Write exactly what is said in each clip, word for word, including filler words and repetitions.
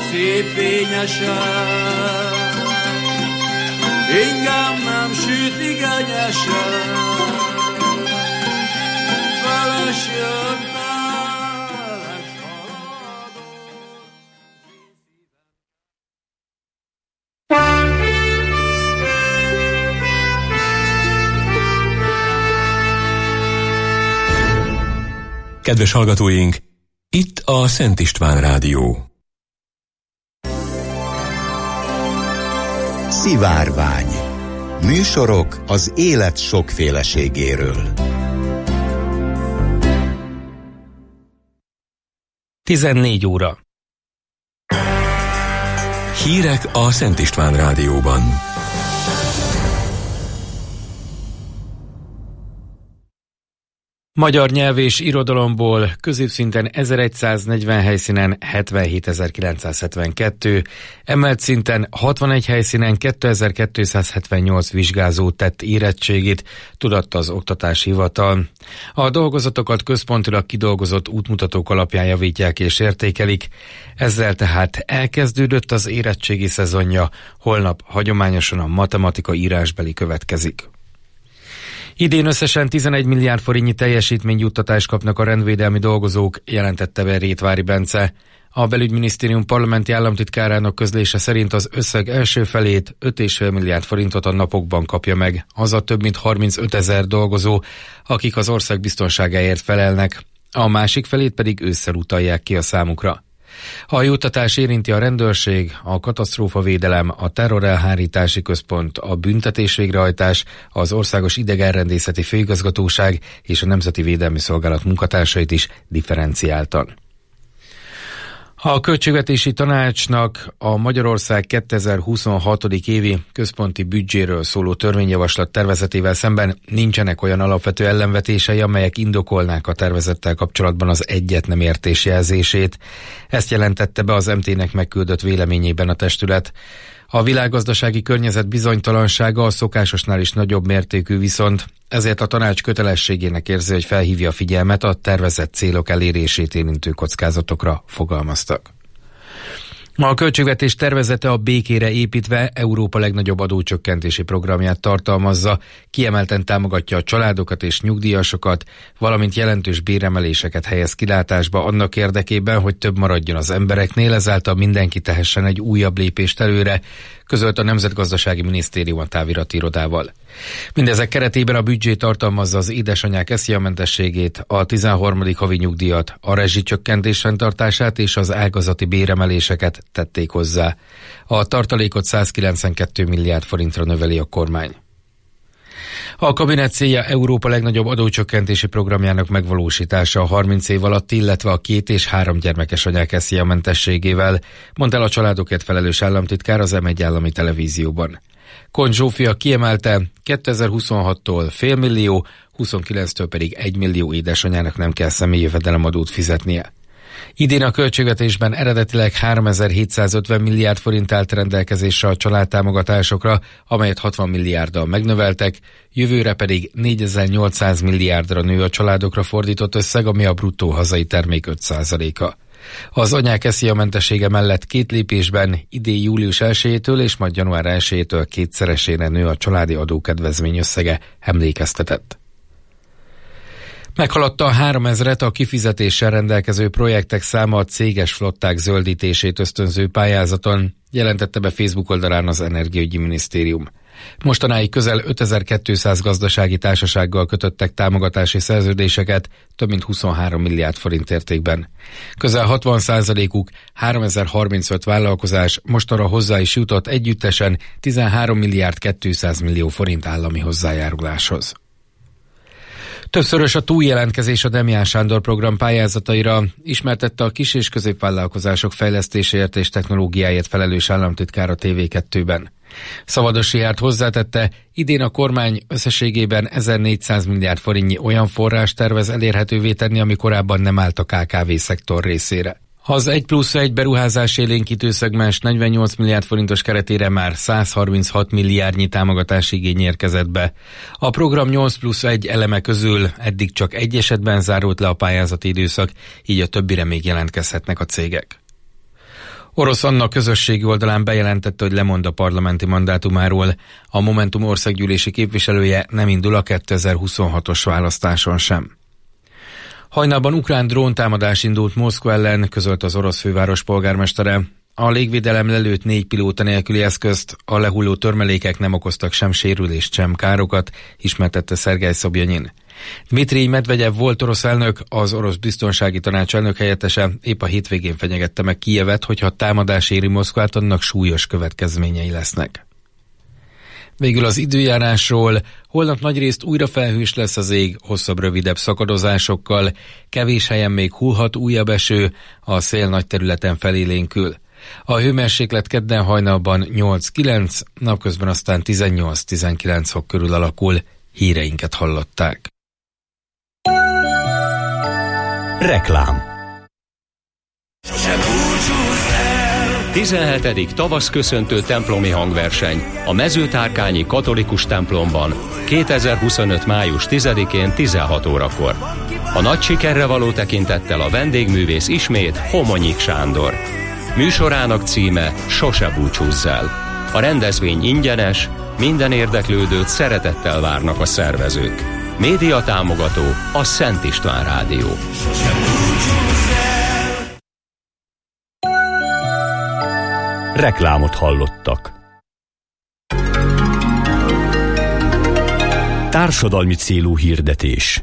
szép fényesen, ingám nem süt igényesen, feles jöttem, és haladok. Kedves hallgatóink, itt a Szent István Rádió. Szivárvány. Műsorok az élet sokféleségéről. tizennégy óra. Hírek a Szent István Rádióban. Magyar nyelv és irodalomból középszinten ezerszáznegyven helyszínen hetvenhétezer-kilencszázhetvenkettő, emelt szinten hatvanegy helyszínen kétezer-kétszázhetvennyolc vizsgázó tett érettségit, tudatta az Oktatási Hivatal. A dolgozatokat központilag kidolgozott útmutatók alapján javítják és értékelik, ezzel tehát elkezdődött az érettségi szezonja, holnap hagyományosan a matematika írásbeli következik. Idén összesen tizenegy milliárd forintnyi teljesítményjuttatást kapnak a rendvédelmi dolgozók, jelentette be Rétvári Bence. A Belügyminisztérium parlamenti államtitkárának közlése szerint az összeg első felét öt egész öt milliárd forintot a napokban kapja meg, az a több mint harmincötezer dolgozó, akik az ország biztonságáért felelnek, a másik felét pedig ősszel utalják ki a számukra. A juttatás érinti a rendőrség, a katasztrófavédelem, a terrorelhárítási központ, a büntetésvégrehajtás, az Országos Idegenrendészeti Főigazgatóság és a Nemzeti Védelmi Szolgálat munkatársait is differenciáltan. A Költségvetési Tanácsnak a Magyarország kétezer-huszonhat. évi központi büdzséről szóló törvényjavaslat tervezetével szemben nincsenek olyan alapvető ellenvetései, amelyek indokolnák a tervezettel kapcsolatban az egyet nem értés jelzését. Ezt jelentette be az em té-nek megküldött véleményében a testület. A világgazdasági környezet bizonytalansága a szokásosnál is nagyobb mértékű viszont, ezért a tanács kötelességének érzi, hogy felhívja a figyelmet a tervezett célok elérését érintő kockázatokra, fogalmaztak. A költségvetés tervezete a békére építve Európa legnagyobb adócsökkentési programját tartalmazza, kiemelten támogatja a családokat és nyugdíjasokat, valamint jelentős béremeléseket helyez kilátásba annak érdekében, hogy több maradjon az embereknél, ezáltal mindenki tehessen egy újabb lépést előre, közölt a Nemzetgazdasági Minisztérium a távirati irodával. Mindezek keretében a büdzsé tartalmazza az édesanyák esziamentességét, a tizenharmadik havi nyugdíjat, a rezsicsökkentés fenntartását és az ágazati béremeléseket tették hozzá. A tartalékot százkilencvenkettő milliárd forintra növeli a kormány. A kabinet célja Európa legnagyobb adócsökkentési programjának megvalósítása a harminc év alatt, illetve a két és három gyermekes anyák esziamentességével, mondta el a családokért felelős államtitkár az em egy állami televízióban. Kon Zsófia kiemelte, kétezer-huszonhattól fél millió, huszonkilenctől pedig egy millió édesanyának nem kell személyi jövedelemadót fizetnie. Idén a költségvetésben eredetileg háromezer-hétszázötven milliárd forint állt rendelkezésre a családtámogatásokra, amelyet hatvan milliárddal megnöveltek, jövőre pedig négyezer-nyolcszáz milliárdra nő a családokra fordított összeg, ami a bruttó hazai termék öt százaléka. Az anyák esziamentessége mellett két lépésben idén július elsejétől és majd január elsejétől kétszeresére nő a családi adókedvezmény összege, emlékeztetett. Meghaladta a háromezret a kifizetéssel rendelkező projektek száma a céges flották zöldítését ösztönző pályázaton, jelentette be Facebook oldalán az Energiaügyi Minisztérium. Mostanáig közel ötezer-kétszáz gazdasági társasággal kötöttek támogatási szerződéseket, több mint huszonhárom milliárd forint értékben. Közel hatvan százalékuk, háromezer-harmincöt vállalkozás mostanra hozzá is jutott együttesen tizenhárom milliárd kétszáz millió forint állami hozzájáruláshoz. Többszörös a túljelentkezés a Demján Sándor program pályázataira, ismertette a kis- és középvállalkozások fejlesztéséért és technológiáért felelős államtitkár a té vé kettőben. Szavados Richárd hozzátette, idén a kormány összességében ezernégyszáz milliárd forintnyi olyan forrás tervez elérhetővé tenni, ami korábban nem állt a ká ká vé szektor részére. Az egy plusz egy beruházás élénkítő szegmens negyvennyolc milliárd forintos keretére már százharminchat milliárdnyi támogatási igény érkezett be. A program nyolc plusz egy eleme közül eddig csak egy esetben zárult le a pályázati időszak, így a többire még jelentkezhetnek a cégek. Orosz Anna közösségi oldalán bejelentette, hogy lemond a parlamenti mandátumáról. A Momentum országgyűlési képviselője nem indul a kétezer-huszonhatos választáson sem. Hajnalban ukrán dróntámadás indult Moszkva ellen, közölt az orosz főváros polgármestere. A légvédelem lelőtt négy pilóta nélküli eszközt, a lehulló törmelékek nem okoztak sem sérülést, sem károkat, ismertette Szergej Szobjanyin. Dmitrij Medvegyev volt orosz elnök, az orosz biztonsági tanács elnök helyettese épp a hétvégén fenyegette meg Kijevet, hogyha támadás éri Moszkvát, annak súlyos következményei lesznek. Végül az időjárásról. Holnap nagyrészt újra felhős lesz az ég, hosszabb-rövidebb szakadozásokkal, kevés helyen még hullhat újabb eső, a szél nagy területen felélénkül. A hőmérséklet kedden hajnalban nyolc-kilenc, napközben aztán tizennyolc-tizenkilenc fok körül alakul. Híreinket hallották. Reklám. tizenhetedik tavaszköszöntő templomi hangverseny a Mezőtárkányi katolikus templomban kétezer-huszonöt. május tizedikén tizenhat órakor. A nagy sikerre való tekintettel a vendégművész ismét Homonyik Sándor. Műsorának címe Sose búcsúzz el. A rendezvény ingyenes, minden érdeklődőt szeretettel várnak a szervezők. Média támogató a Szent István Rádió. Reklámot hallottak. Társadalmi célú hirdetés.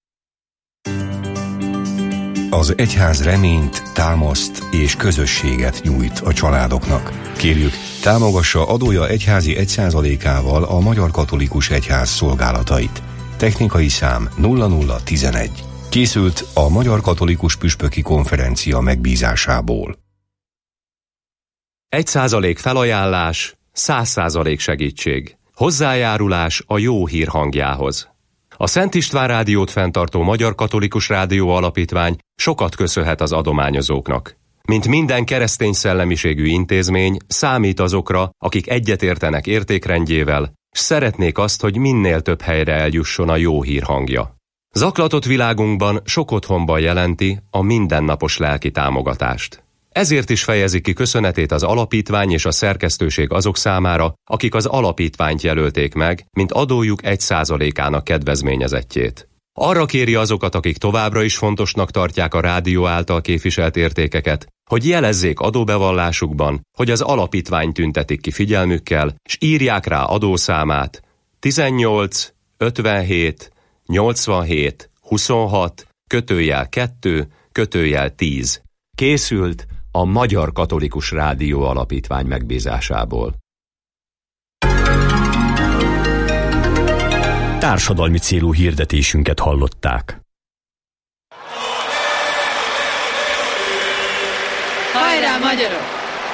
Az egyház reményt, támaszt és közösséget nyújt a családoknak. Kérjük, támogassa adója egyházi egy százalékával a Magyar Katolikus Egyház szolgálatait. Technikai szám nulla nulla tizenegy. Készült a Magyar Katolikus Püspöki Konferencia megbízásából. Egy százalék felajánlás, száz százalék segítség. Hozzájárulás a jó hír hangjához. A Szent István Rádiót fenntartó Magyar Katolikus Rádió Alapítvány sokat köszönhet az adományozóknak. Mint minden keresztény szellemiségű intézmény, számít azokra, akik egyetértenek értékrendjével, s szeretnék azt, hogy minél több helyre eljusson a jó hír hangja. Zaklatott világunkban sok otthonban jelenti a mindennapos lelki támogatást. Ezért is fejezi ki köszönetét az alapítvány és a szerkesztőség azok számára, akik az alapítványt jelölték meg, mint adójuk egy százalékának kedvezményezettjét. Arra kéri azokat, akik továbbra is fontosnak tartják a rádió által képviselt értékeket, hogy jelezzék adóbevallásukban, hogy az alapítvány tüntetik ki figyelmükkel, s írják rá adószámát tizennyolc ötvenhét nyolcvanhét huszonhat kötőjel kettő kötőjel tíz. Készült a Magyar Katolikus Rádió Alapítvány megbízásából. Társadalmi célú hirdetésünket hallották. Hajrá, magyarok!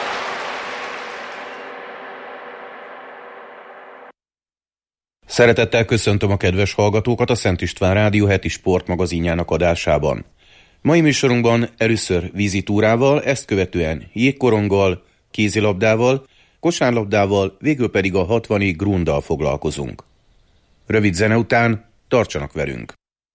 Szeretettel köszöntöm a kedves hallgatókat a Szent István Rádió heti sportmagazinjának adásában. Mai műsorunkban először vízitúrával, ezt követően jégkoronggal, kézilabdával, kosárlabdával, végül pedig a hatvani grunddal foglalkozunk. Rövid zene után tartsanak velünk!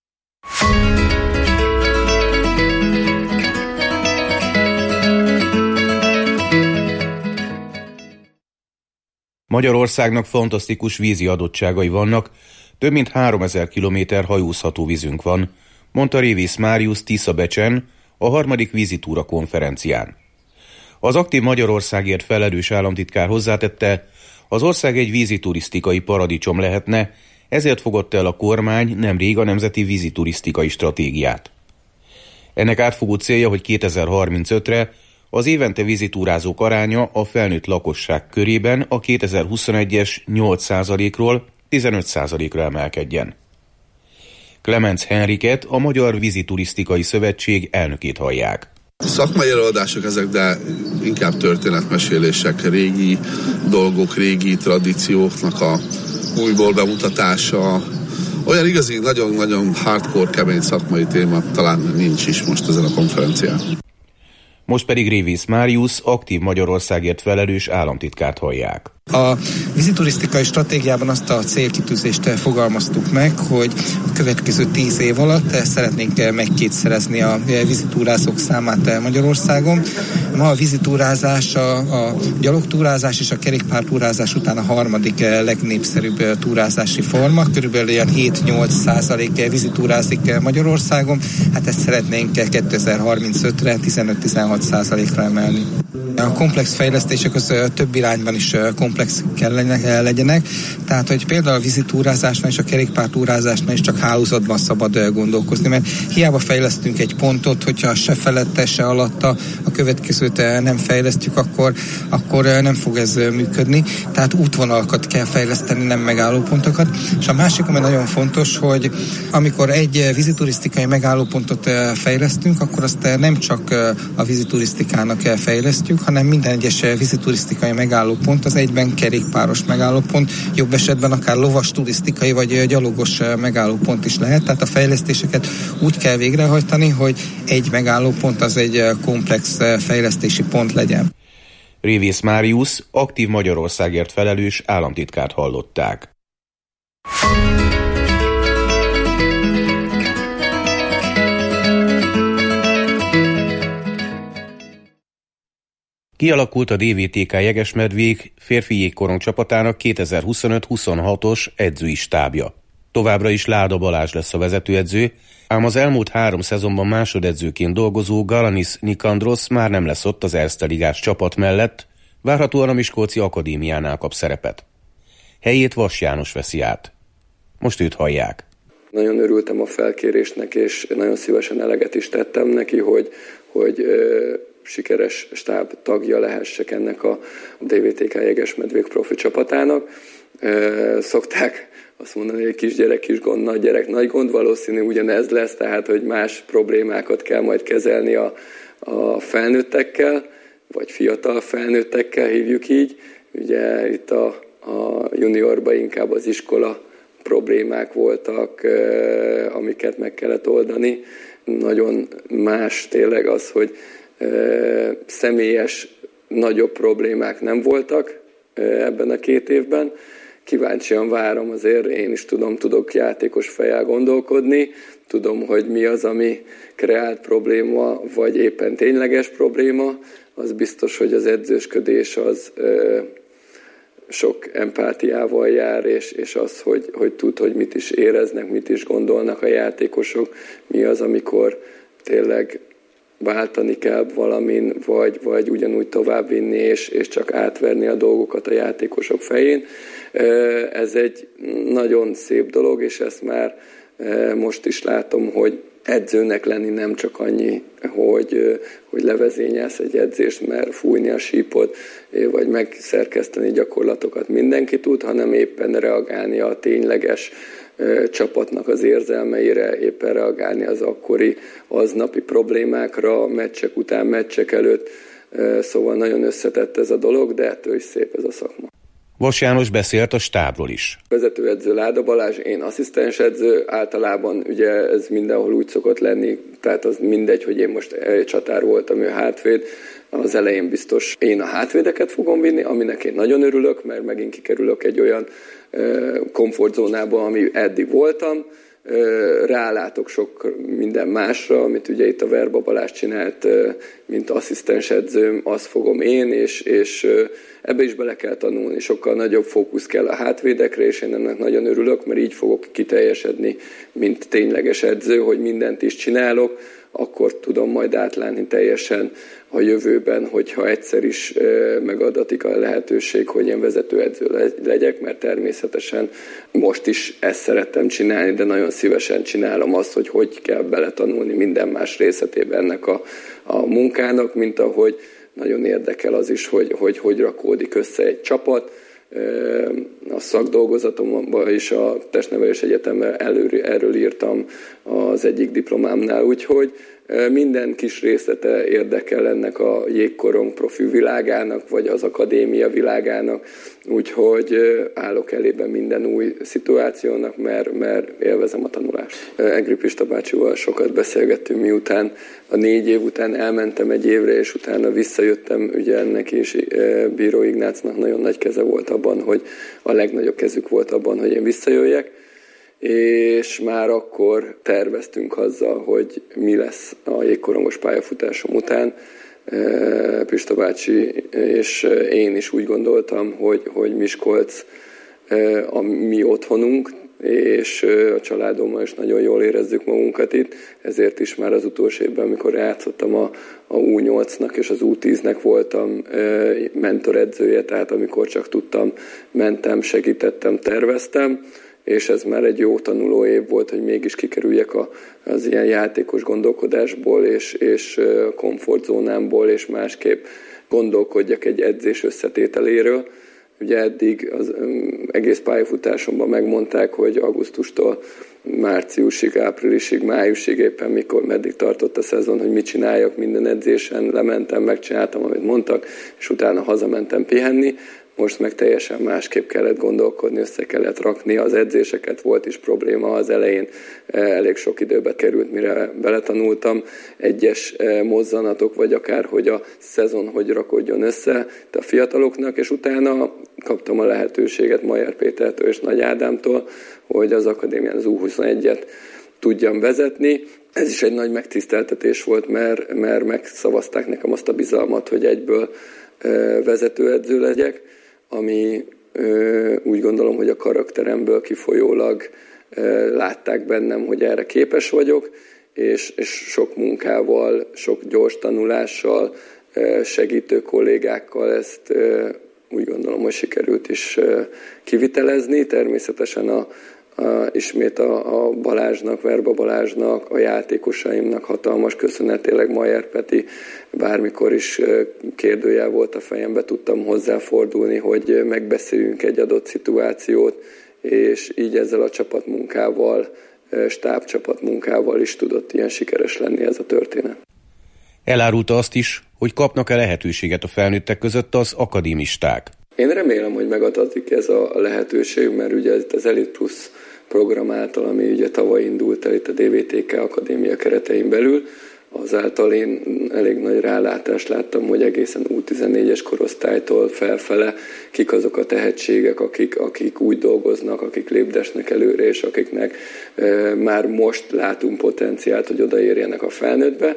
Magyarországnak fantasztikus vízi adottságai vannak, több mint háromezer kilométer hajózható vízünk van, mondta Révész Máriusz Tiszabecsen a harmadik vízitúra konferencián. Az Aktív Magyarországért felelős államtitkár hozzátette, az ország egy víziturisztikai paradicsom lehetne, ezért fogadta el a kormány nemrég a Nemzeti Víziturisztikai Stratégiát. Ennek átfogó célja, hogy kétezer-harmincötre az évente vízitúrázók aránya a felnőtt lakosság körében a kétezer-huszonegyes nyolc százalékról tizenöt százalékra emelkedjen. Klemenc Henriket, a Magyar Víziturisztikai Szövetség elnökét hallják. Szakmai előadások ezek, de inkább történetmesélések, régi dolgok, régi tradícióknak a újból bemutatása. Olyan igazi, nagyon-nagyon hardcore, kemény szakmai téma talán nincs is most ezen a konferencián. Most pedig Révész Máriusz, Aktív Magyarországért felelős államtitkárt hallják. A víziturisztikai stratégiában azt a célkitűzést fogalmaztuk meg, hogy a következő tíz év alatt szeretnénk megkétszerezni a vízitúrázók számát Magyarországon. Ma a vízitúrázás, a, a gyalogtúrázás és a kerékpártúrázás után a harmadik legnépszerűbb túrázási forma. Körülbelül olyan hét-nyolc százalék vízitúrázik Magyarországon. Hát ezt szeretnénk kétezer-harmincötre tizenöt-tizenhat százalékra emelni. A komplex fejlesztések az több irányban is komplex kell legyenek, tehát hogy például a vízitúrázásnál és a kerékpártúrázásnál is csak hálózatban szabad gondolkozni, mert hiába fejlesztünk egy pontot, hogyha se felette, se alatta a következőt nem fejlesztjük, akkor, akkor nem fog ez működni, tehát útvonalakat kell fejleszteni, nem megállópontokat. És a másik, ami nagyon fontos, hogy amikor egy víziturisztikai megállópontot fejlesztünk, akkor azt nem csak a víziturisztikának fejlesztjük, hanem minden egyes víziturisztikai megállópont az egyben kerékpáros megállópont, jobb esetben akár lovas turisztikai vagy gyalogos megállópont is lehet, tehát a fejlesztéseket úgy kell végrehajtani, hogy egy megállópont az egy komplex fejlesztési pont legyen. Révész Máriusz, aktív Magyarországért felelős államtitkárt hallották. Kialakult a dé vé té ká Jegesmedvék férfi jégkorong csapatának kétezer-huszonöt-huszonhatos edzői stábja. Továbbra is Láda Balázs lesz a vezetőedző, ám az elmúlt három szezonban másodedzőként dolgozó Galanis Nikandrosz már nem lesz ott az Erste ligás csapat mellett, várhatóan a Miskolci Akadémiánál kap szerepet. Helyét Vas János veszi át. Most őt hallják. Nagyon örültem a felkérésnek, és nagyon szívesen eleget is tettem neki, hogy, hogy ö, sikeres stáb tagja lehessek ennek a dé vé té ká Jegesmedvék profi csapatának. Ö, szokták azt mondani, hogy kisgyerek, kis gond, nagy gyerek, nagy gond, valószínű ugyanez lesz, tehát hogy más problémákat kell majd kezelni a, a felnőttekkel, vagy fiatal felnőttekkel hívjuk így. Ugye itt a, a juniorban inkább az iskola problémák voltak, amiket meg kellett oldani. Nagyon más tényleg az, hogy személyes nagyobb problémák nem voltak ebben a két évben. Kíváncsian várom azért, én is tudom, tudok játékos fejjel gondolkodni, tudom, hogy mi az, ami kreált probléma, vagy éppen tényleges probléma. Az biztos, hogy az edzősködés az ö, sok empátiával jár, és, és az, hogy, hogy tud, hogy mit is éreznek, mit is gondolnak a játékosok, mi az, amikor tényleg váltani kell valamin, vagy, vagy ugyanúgy továbbvinni, és, és csak átverni a dolgokat a játékosok fején. Ez egy nagyon szép dolog, és ezt már most is látom, hogy edzőnek lenni nem csak annyi, hogy, hogy levezényelsz egy edzést, mert fújni a sípot, vagy megszerkeszteni gyakorlatokat mindenki tud, hanem éppen reagálni a tényleges csapatnak az érzelmeire, éppen reagálni az akkori aznapi problémákra, meccsek után, meccsek előtt. Szóval nagyon összetett ez a dolog, de ettől is szép ez a szakma. Vas János beszélt a stábról is. Vezetőedző Láda Balázs, én asszisztensedző, általában ugye ez mindenhol úgy szokott lenni, tehát az mindegy, hogy én most csatár voltam, ő hátvéd, az elején biztos én a hátvédeket fogom vinni, aminek én nagyon örülök, mert megint kikerülök egy olyan komfortzónába, ami eddig voltam, rálátok sok minden másra, amit ugye itt a Verba Balázs csinált, mint asszisztens edzőm, azt fogom én, és, és ebbe is bele kell tanulni. Sokkal nagyobb fókusz kell a hátvédekre, és én ennek nagyon örülök, mert így fogok kiteljesedni, mint tényleges edző, hogy mindent is csinálok, akkor tudom majd átlátni teljesen a jövőben, hogyha egyszer is megadatik a lehetőség, hogy én vezetőedző legyek, mert természetesen most is ezt szerettem csinálni, de nagyon szívesen csinálom azt, hogy hogy kell beletanulni minden más részletében ennek a, a munkának, mint ahogy nagyon érdekel az is, hogy hogy, hogy rakódik össze egy csapat. A szakdolgozatomban is a Testnevelés Egyetemre erről írtam az egyik diplomámnál, úgyhogy Minden kis részlete érdekel ennek a jégkorong profi világának, vagy az akadémia világának, úgyhogy állok elében minden új szituációnak, mert, mert élvezem a tanulást. Egri Pista bácsival sokat beszélgettünk, miután a négy év után elmentem egy évre, és utána visszajöttem, ugye ennek is Bíró Ignácnak nagyon nagy keze volt abban, hogy a legnagyobb kezük volt abban, hogy én visszajöjjek, és már akkor terveztünk azzal, hogy mi lesz a jégkorongos pályafutásom után. Pista bácsi és én is úgy gondoltam, hogy, hogy Miskolc a mi otthonunk, és a családommal is nagyon jól érezzük magunkat itt, ezért is már az utolsó évben, amikor játszottam a, a U nyolcnak és az U tíznek voltam mentoredzője, tehát amikor csak tudtam, mentem, segítettem, terveztem, és ez már egy jó tanuló év volt, hogy mégis kikerüljek a, az ilyen játékos gondolkodásból, és, és komfortzónámból, és másképp gondolkodjak egy edzés összetételéről. Ugye eddig az egész pályafutásomban megmondták, hogy augusztustól márciusig, áprilisig, májusig, éppen mikor, meddig tartott a szezon, hogy mit csináljak minden edzésen, lementem, megcsináltam, amit mondtak, és utána hazamentem pihenni. Most meg teljesen másképp kellett gondolkodni, össze kellett rakni az edzéseket, volt is probléma az elején, elég sok időbe került, mire beletanultam egyes mozzanatok, vagy akár, hogy a szezon hogy rakodjon össze a fiataloknak, és utána kaptam a lehetőséget Majer Pétertől és Nagy Ádámtól, hogy az akadémián az U huszonegyet tudjam vezetni. Ez is egy nagy megtiszteltetés volt, mert, mert megszavazták nekem azt a bizalmat, hogy egyből vezetőedző legyek, ami ö, úgy gondolom, hogy a karakteremből kifolyólag ö, látták bennem, hogy erre képes vagyok, és, és sok munkával, sok gyors tanulással, ö, segítő kollégákkal ezt ö, úgy gondolom, hogy sikerült is ö, kivitelezni. Természetesen a, a, ismét a, a Balázsnak, Verba Balázsnak, a játékosaimnak hatalmas köszönet, tényleg Majer Peti, bármikor is kérdőjel volt a fejembe, tudtam hozzáfordulni, hogy megbeszéljünk egy adott szituációt, és így ezzel a csapatmunkával, stábcsapatmunkával is tudott ilyen sikeres lenni ez a történet. Elárulta azt is, hogy kapnak-e lehetőséget a felnőttek között az akadémisták. Én remélem, hogy megadatik ez a lehetőség, mert ugye az Elite Plus program által, ami ugye tavaly indult el itt a dé vé té ká Akadémia keretein belül, azáltal én elég nagy rálátást láttam, hogy egészen U tizennégyes korosztálytól felfele kik azok a tehetségek, akik, akik úgy dolgoznak, akik lépdesnek előre, és akiknek e, már most látunk potenciált, hogy odaérjenek a felnőttbe.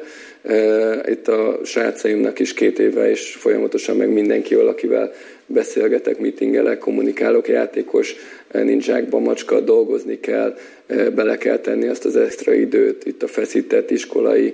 E, itt a srácaimnak is két éve, és folyamatosan meg mindenki, akivel beszélgetek, meetingelek, kommunikálok, játékos, nincs zsákba macska, dolgozni kell, bele kell tenni azt az extra időt, itt a feszített iskolai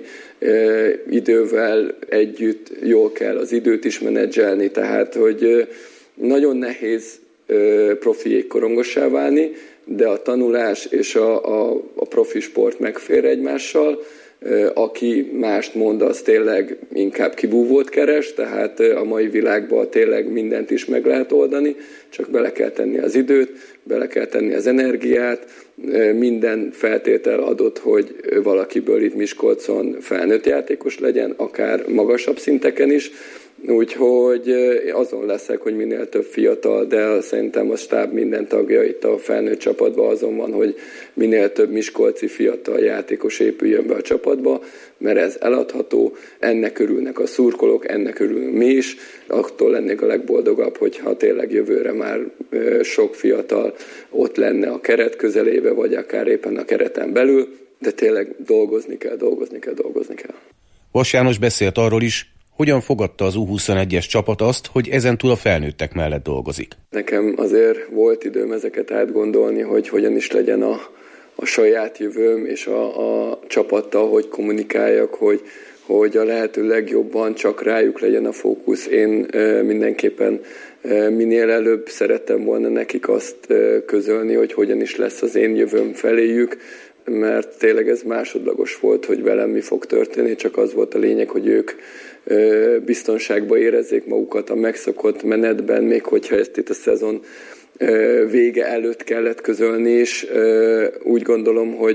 idővel együtt jól kell az időt is menedzselni, tehát hogy nagyon nehéz profi jégkorongossá válni, de a tanulás és a, a, a profi sport megfér egymással. Aki mást mond, az tényleg inkább kibúvót keres, tehát a mai világban tényleg mindent is meg lehet oldani, csak bele kell tenni az időt, bele kell tenni az energiát, minden feltétel adott, hogy valakiből itt Miskolcon felnőtt játékos legyen, akár magasabb szinteken is, úgyhogy azon leszek, hogy minél több fiatal, de szerintem a stáb minden tagja itt a felnőtt csapatban azon van, hogy minél több miskolci fiatal játékos épüljön be a csapatba, mert ez eladható, ennek örülnek a szurkolók, ennek örülünk mi is, attól lennék a legboldogabb, hogyha tényleg jövőre már sok fiatal ott lenne a keret közelébe, vagy akár éppen a kereten belül, de tényleg dolgozni kell, dolgozni kell, dolgozni kell. Vas János beszélt arról is, hogyan fogadta az U huszonegyes csapat azt, hogy ezentúl a felnőttek mellett dolgozik? Nekem azért volt időm ezeket átgondolni, hogy hogyan is legyen a, a saját jövőm, és a, a csapattal, hogy kommunikáljak, hogy, hogy a lehető legjobban csak rájuk legyen a fókusz. Én e, mindenképpen e, minél előbb szerettem volna nekik azt e, közölni, hogy hogyan is lesz az én jövőm feléjük, mert tényleg ez másodlagos volt, hogy velem mi fog történni, csak az volt a lényeg, hogy ők biztonságban érezzék magukat a megszokott menetben, még hogyha ezt itt a szezon vége előtt kellett közölni is. Úgy gondolom, hogy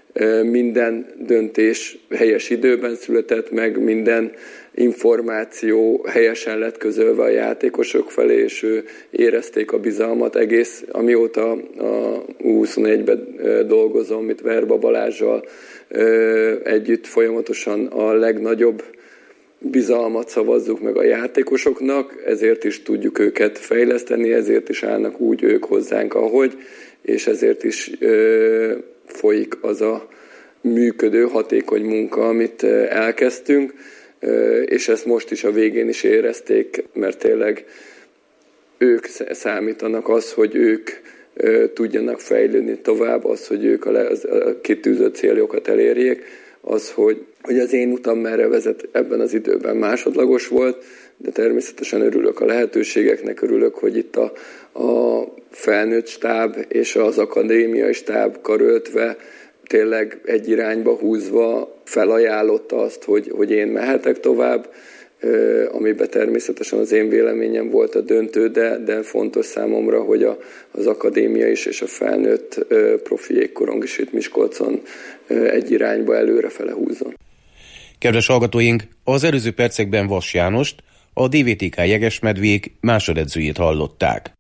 minden döntés helyes időben született meg, minden információ helyesen lett közölve a játékosok felé, és ő érezték a bizalmat egész, amióta a U huszonegyben dolgozom, itt Verba Balázssal együtt folyamatosan a legnagyobb bizalmat szavazzuk meg a játékosoknak, ezért is tudjuk őket fejleszteni, ezért is állnak úgy ők hozzánk, ahogy, és ezért is ö, folyik az a működő, hatékony munka, amit elkezdtünk, ö, és ezt most is a végén is érezték, mert tényleg ők számítanak az, hogy ők ö, tudjanak fejlődni tovább, az, hogy ők a, le, a kitűzött céljokat elérjék, az, hogy, hogy az én utam merre vezet, ebben az időben másodlagos volt, de természetesen örülök a lehetőségeknek, örülök, hogy itt a, a felnőtt stáb és az akadémiai stáb karöltve, tényleg egy irányba húzva felajánlotta azt, hogy, hogy én mehetek tovább, amiben természetesen az én véleményem volt a döntő, de, de fontos számomra, hogy a, az akadémia is és a felnőtt profi jégkorong is itt Miskolcon egy irányba előrefele húzzon. Kedves hallgatóink, az előző percekben Vas Jánost, a dé vé té ká Jegesmedvék másodedzőjét hallották.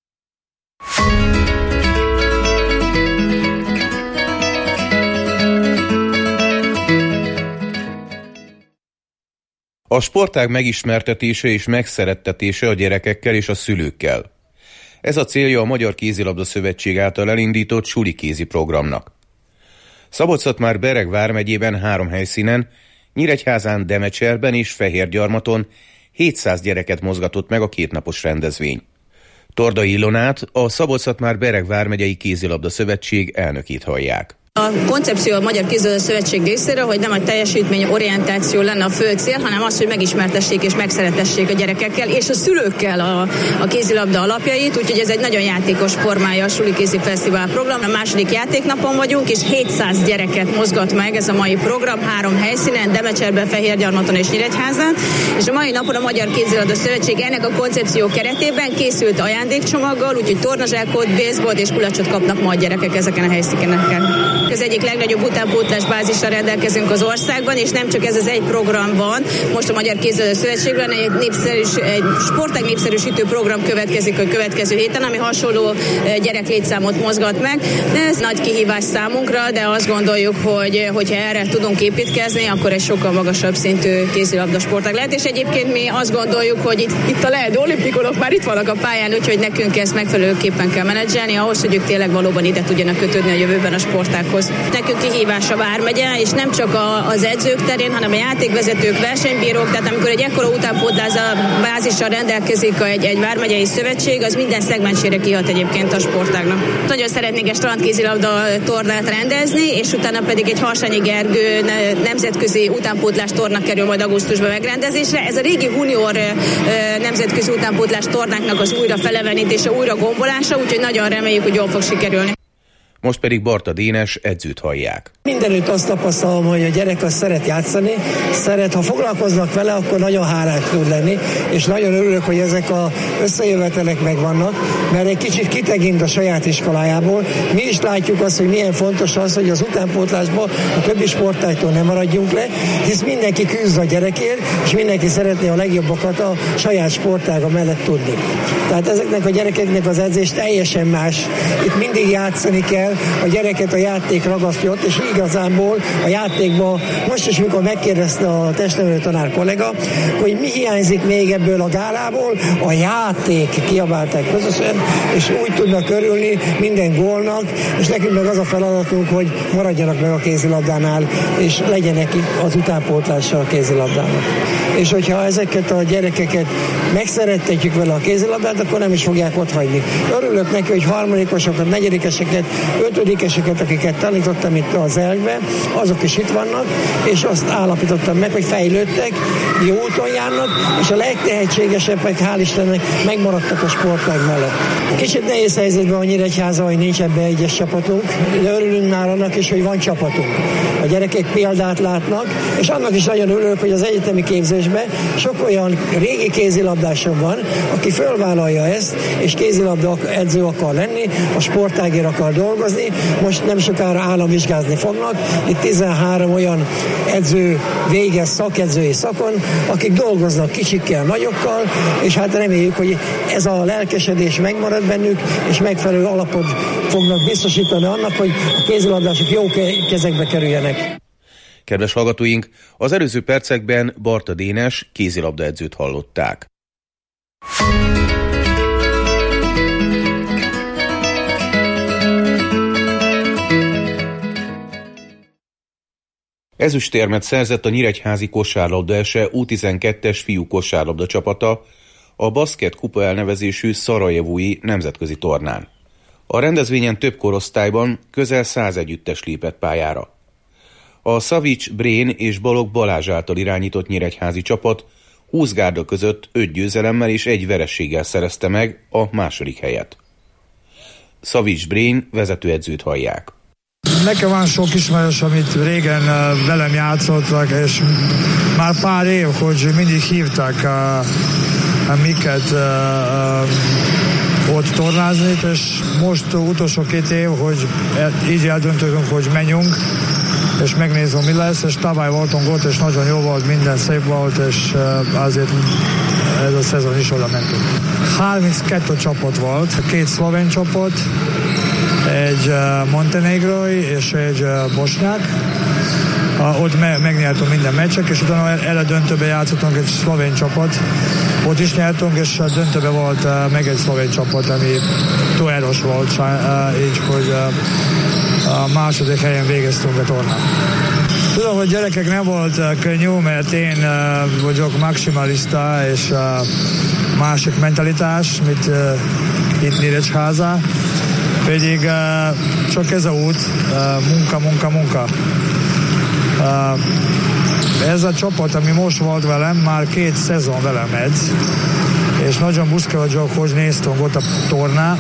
A sportág megismertetése és megszerettetése a gyerekekkel és a szülőkkel. Ez a célja a Magyar Kézilabda Szövetség által elindított suli kézi programnak. Szabolcs-Szatmár-Bereg vármegyében három helyszínen, Nyíregyházán, Demecserben és Fehérgyarmaton hétszáz gyereket mozgatott meg a kétnapos rendezvény. Tordai Ilonát, a Szabolcs-Szatmár-Bereg vármegyei Kézilabda Szövetség elnökét hallják. A koncepció a Magyar Kézilabda Szövetség részéről, hogy nem a teljesítményorientáció lenne a fő cél, hanem az, hogy megismertessék és megszeretessék a gyerekekkel és a szülőkkel a, a kézilabda alapjait, úgyhogy ez egy nagyon játékos formája a Suli Kézi Fesztivál program. A második játéknapon vagyunk, és hétszáz gyereket mozgat meg ez a mai program három helyszínen, Demecserben, Fehérgyarmaton és Nyíregyházán, és a mai napon a Magyar Kézilabda Szövetség ennek a koncepció keretében készült ajándékcsomaggal, úgyhogy tornazsákot, baseball és kulacsot kapnak ma a gyerekek ezeken a helyszíneken. Az egyik legnagyobb utánpótlás bázissal rendelkezünk az országban, és nem csak ez az egy program van. Most a Magyar Kézilabda Szövetségben egy, népszerűs, egy sportág népszerűsítő program következik a következő héten, ami hasonló gyereklétszámot mozgat meg. Ez nagy kihívás számunkra, de azt gondoljuk, hogy hogyha erre tudunk építkezni, akkor egy sokkal magasabb szintű kézilabda sportág lehet, és egyébként mi azt gondoljuk, hogy itt, itt a lehető olimpikonok már itt vannak a pályán, úgyhogy nekünk ezt megfelelőképpen kell menedzselni, ahhoz, hogy ők tényleg valóban ide tudjanak kötődni a jövőben a sportághoz. Nekünk kihívás a vármegye, és nem csak a, az edzők terén, hanem a játékvezetők, versenybírók, tehát amikor egy ekkora utánpótlás bázissal rendelkezik egy, egy vármegyei szövetség, az minden szegmensére kihat egyébként a sportágnak. Nagyon szeretnék egy strandkézilabda tornát rendezni, és utána pedig egy Harsányi Gergő nemzetközi utánpótlás torna kerül majd augusztusban megrendezésre. Ez a régi junior nemzetközi utánpótlás tornáknak az újra felevenítése, újra gombolása, úgyhogy nagyon reméljük, hogy jól fog sikerülni. Most pedig Barta Dénes edzőt hallják. Mindenütt azt tapasztalom, hogy a gyerek az szeret játszani, szeret, ha foglalkoznak vele, akkor nagyon hálás tud lenni, és nagyon örülök, hogy ezek az összejövetelek megvannak, mert egy kicsit kitekint a saját iskolájából. Mi is látjuk azt, hogy milyen fontos az, hogy az utánpótlásban a többi sportágtól nem maradjunk le, hisz mindenki küzd a gyerekért, és mindenki szeretné a legjobbakat a saját sportága mellett tudni. Tehát ezeknek a gyerekeknek az edzés teljesen más. Itt mindig játszani kell, a gyereket a játék ragasztja ott, és igazából a játékban, most is, mikor megkérdezte a testnevelő tanár kollega, hogy mi hiányzik még ebből a gálából, a játék, kiabálták közösen, és úgy tudnak örülni minden gólnak, és nekünk meg az a feladatunk, hogy maradjanak meg a kézilabdánál, és legyenek az utánpótlással a kézilabdának. És hogyha ezeket a gyerekeket megszerettetjük vele a kézilabdát, akkor nem is fogják otthagyni. Örülök neki, hogy harmadikosokat, negyedikeseket, ötödikeseket, akiket tanítottam itt az elkben, azok is itt vannak, és azt állapítottam meg, hogy fejlődtek, jó úton járnak, és a legtehetségesebbek, hál' Istennek, megmaradtak a sportág mellett. Kicsit nehéz helyzetben a Nyíregyháza, hogy nincs ebbe egyes csapatunk, de örülünk már annak is, hogy van csapatunk. A gyerekek példát látnak, és annak is nagyon örülök, hogy az egyetemi képzésben sok olyan régi kézilabdásom van, aki fölvállalja ezt, és kézilabda edző akar lenni, a sportágért akar dolgozni, dolgozni, most nem sokára államvizsgázni fognak. Itt tizenhárom olyan edző végez szakedzői szakon, akik dolgoznak kicsikkel, nagyokkal, és hát reméljük, hogy ez a lelkesedés megmarad bennük, és megfelelő alapot fognak biztosítani annak, hogy a kézilabdások jó kezekbe kerüljenek. Kedves hallgatóink, az előző percekben Barta Dénes kézilabdaedzőt hallották. Ezüstérmet szerzett a nyíregyházi kosárlabda ese U tizenkettes fiú kosárlabda csapata a Basket Kupa elnevezésű szarajevói nemzetközi tornán. A rendezvényen több korosztályban közel száz együttes lépett pályára. A Szavics Brén és Balogh Balázs által irányított nyíregyházi csapat húsz gárda között öt győzelemmel és egy vereséggel szerezte meg a második helyet. Szavics Brén vezetőedzőt hallják. Nekem van sok ismerős, amit régen uh, velem játszottak, és már pár év, hogy mindig hívtak uh, miket uh, uh, ott tornázni, és most uh, utolsó két év, hogy így eldöntöttünk, hogy menjünk, és megnézem, mi lesz, és tavaly voltunk ott, és nagyon jó volt, minden szép volt, és uh, azért ez a szezon is oda mentünk. harminckettő csapat volt, két szlovén csapat, egy uh, montenegrói és egy uh, bosnyák. Uh, ott me- megnyertünk minden meccsek, és utána el a döntőbe játszottunk egy szlovén csapat. Ott is nyertünk, és a döntőbe volt uh, meg egy szlovén csapat, ami túl erős volt, uh, így, hogy uh, a második helyen végeztünk a tornán. Tudom, hogy gyerekek nem volt uh, könnyű, mert én uh, vagyok maximalista, és uh, másik mentalitás, mint uh, itt Nyíregyháza. Pedig uh, csak ez a út, uh, munka, munka, munka. Uh, ez a csapat, ami most volt velem, már két szezon velem edz, és nagyon büszke vagyok, hogy néztünk ott a torná.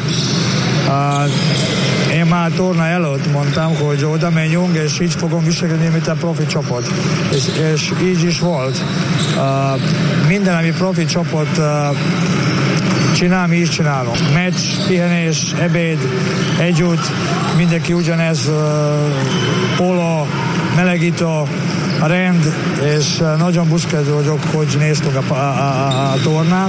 Uh, én már a torna előtt mondtam, hogy oda menjünk, és így fogom viselkedni, mint a profi csapat. És, és így is volt. Uh, minden, ami profi csapat uh, csinál, mi is csinálunk. Meccs, pihenés, ebéd, együtt, mindenki ugyanez, uh, polo, melegítő, a rend, és uh, nagyon büszke vagyok, hogy néztünk a, a, a, a tornát.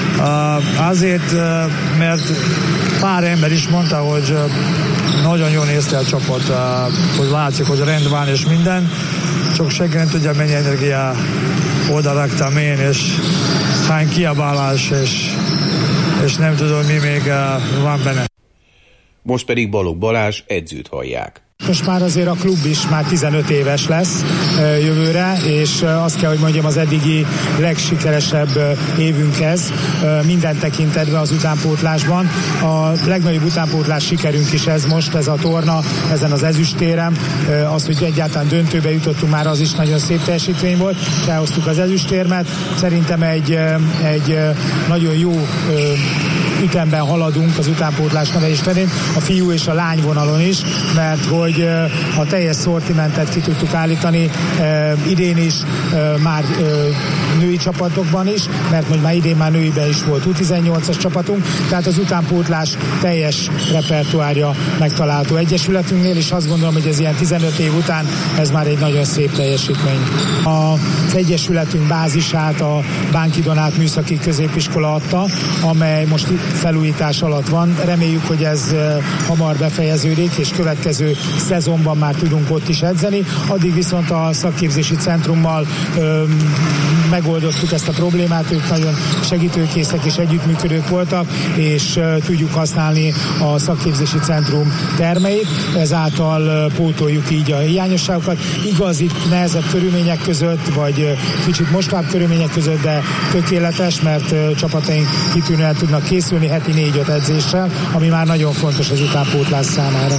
Uh, azért, uh, mert pár ember is mondta, hogy uh, nagyon jól nézte a csapat, uh, hogy látszik, hogy rend van és minden, csak senki nem tudja, mennyi energiát oda raktam én, és hány kiabálás, és és nem tudom, mi még uh, van benne. Most pedig Balogh Balázs edzőt hallják. Most már azért a klub is már tizenöt éves lesz uh, jövőre, és uh, azt kell, hogy mondjam, az eddigi legsikeresebb uh, évünk ez uh, minden tekintetben az utánpótlásban. A legnagyobb utánpótlás sikerünk is ez most, ez a torna, ezen az ezüstérem. Uh, az, hogy egyáltalán döntőbe jutottunk, már az is nagyon szép teljesítmény volt. Elhoztuk az ezüstérmet. Szerintem egy, uh, egy uh, nagyon jó uh, ütemben haladunk az utánpótlás nevelés terén, a fiú és a lány vonalon is, mert hogy a teljes szortimentet ki tudtuk állítani idén is, már női csapatokban is, mert hogy már idén már nőiben is volt U tizennyolcas csapatunk, tehát az utánpótlás teljes repertoárja megtalálható egyesületünknél, és azt gondolom, hogy ez ilyen tizenöt év után ez már egy nagyon szép teljesítmény. Az egyesületünk bázisát a Bánki Donát Műszaki Középiskola adta, amely most felújítás alatt van. Reméljük, hogy ez hamar befejeződik, és következő szezonban már tudunk ott is edzeni. Addig viszont a szakképzési centrummal ö, megoldottuk ezt a problémát, ők nagyon segítőkészek és együttműködők voltak, és ö, tudjuk használni a szakképzési centrum termeit, ezáltal ö, pótoljuk így a hiányosságokat. Igaz, itt nehezebb körülmények között, vagy ö, kicsit mostább körülmények között, de tökéletes, mert ö, csapataink kitűnően tudnak készülni heti négy-öt edzéssel, ami már nagyon fontos az utánpótlás számára.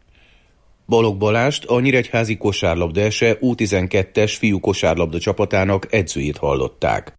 Balogh Balást, a nyíregyházi kosárlabda ese U tizenkettes fiú kosárlabda csapatának edzőjét hallották.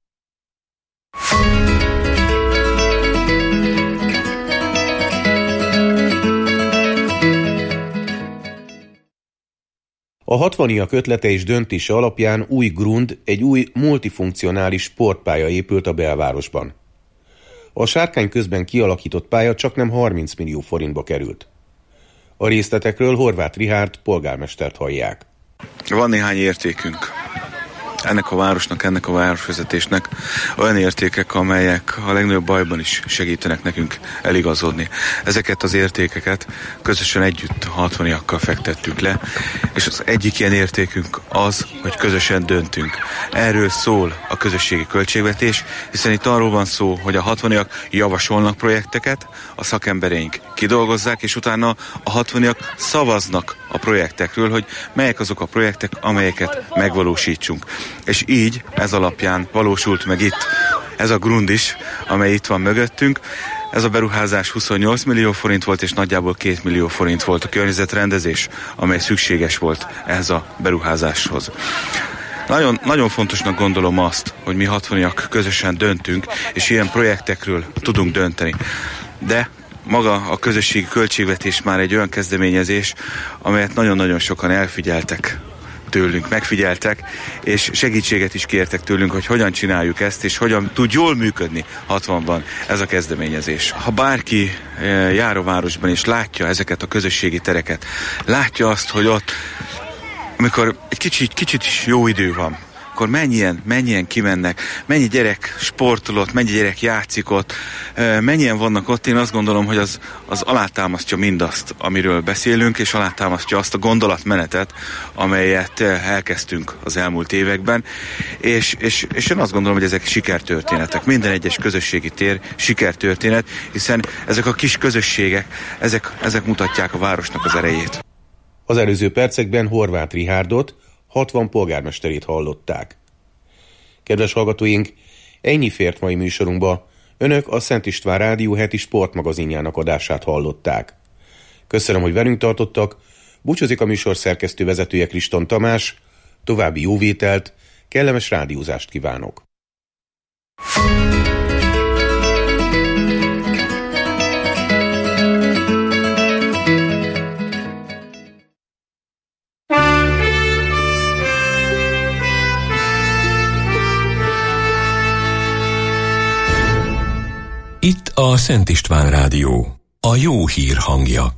A hatvaniak ötlete és döntése alapján új grund, egy új multifunkcionális sportpálya épült a belvárosban. A Sárkány közben kialakított pálya csaknem harminc millió forintba került. A részletekről Horváth Richárd polgármestert hallják. Van néhány értékünk. Ennek a városnak, ennek a városvezetésnek olyan értékek, amelyek a legnagyobb bajban is segítenek nekünk eligazodni. Ezeket az értékeket közösen együtt hatvaniakkal fektettük le, és az egyik ilyen értékünk az, hogy közösen döntünk. Erről szól a közösségi költségvetés, hiszen itt arról van szó, hogy a hatvaniak javasolnak projekteket, a szakembereink kidolgozzák, és utána a hatvaniak szavaznak a projektekről, hogy melyek azok a projektek, amelyeket megvalósítsunk. És így ez alapján valósult meg itt ez a grund is, amely itt van mögöttünk. Ez a beruházás huszonnyolc millió forint volt, és nagyjából két millió forint volt a környezetrendezés, amely szükséges volt ehhez a beruházáshoz. Nagyon, nagyon fontosnak gondolom azt, hogy mi hatvaniak közösen döntünk, és ilyen projektekről tudunk dönteni. De maga a közösségi költségvetés már egy olyan kezdeményezés, amelyet nagyon-nagyon sokan elfigyeltek tőlünk, megfigyeltek, és segítséget is kértek tőlünk, hogy hogyan csináljuk ezt, és hogyan tud jól működni hatvanban ez a kezdeményezés. Ha bárki jár a városban, és látja ezeket a közösségi tereket, látja azt, hogy ott, amikor egy kicsit, kicsit is jó idő van, akkor mennyien, mennyien kimennek, mennyi gyerek sportolott, mennyi gyerek játszik ott, mennyien vannak ott, én azt gondolom, hogy az, az alátámasztja mindazt, amiről beszélünk, és alátámasztja azt a gondolatmenetet, amelyet elkezdtünk az elmúlt években, és, és, és én azt gondolom, hogy ezek sikertörténetek. Minden egyes közösségi tér sikertörténet, hiszen ezek a kis közösségek, ezek, ezek mutatják a városnak az erejét. Az előző percekben Horváth Rihárdot, hatvan polgármesterét hallották. Kedves hallgatóink, ennyi fért mai műsorunkba. Önök a Szent István Rádió heti sportmagazinjának adását hallották. Köszönöm, hogy velünk tartottak, búcsúzik a műsor szerkesztő vezetője Kriston Tamás, további jó vételt, kellemes rádiózást kívánok. Itt a Szent István Rádió, a jó hír hangja.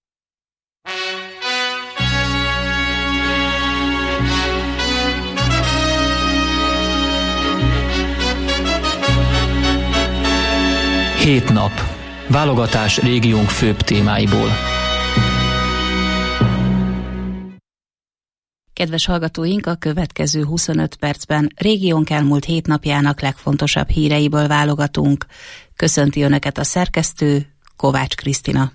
Hét nap. Válogatás régiónk főbb témáiból. Kedves hallgatóink, a következő huszonöt percben régiónk elmúlt hét napjának legfontosabb híreiből válogatunk. Köszönti Önöket a szerkesztő, Kovács Krisztina.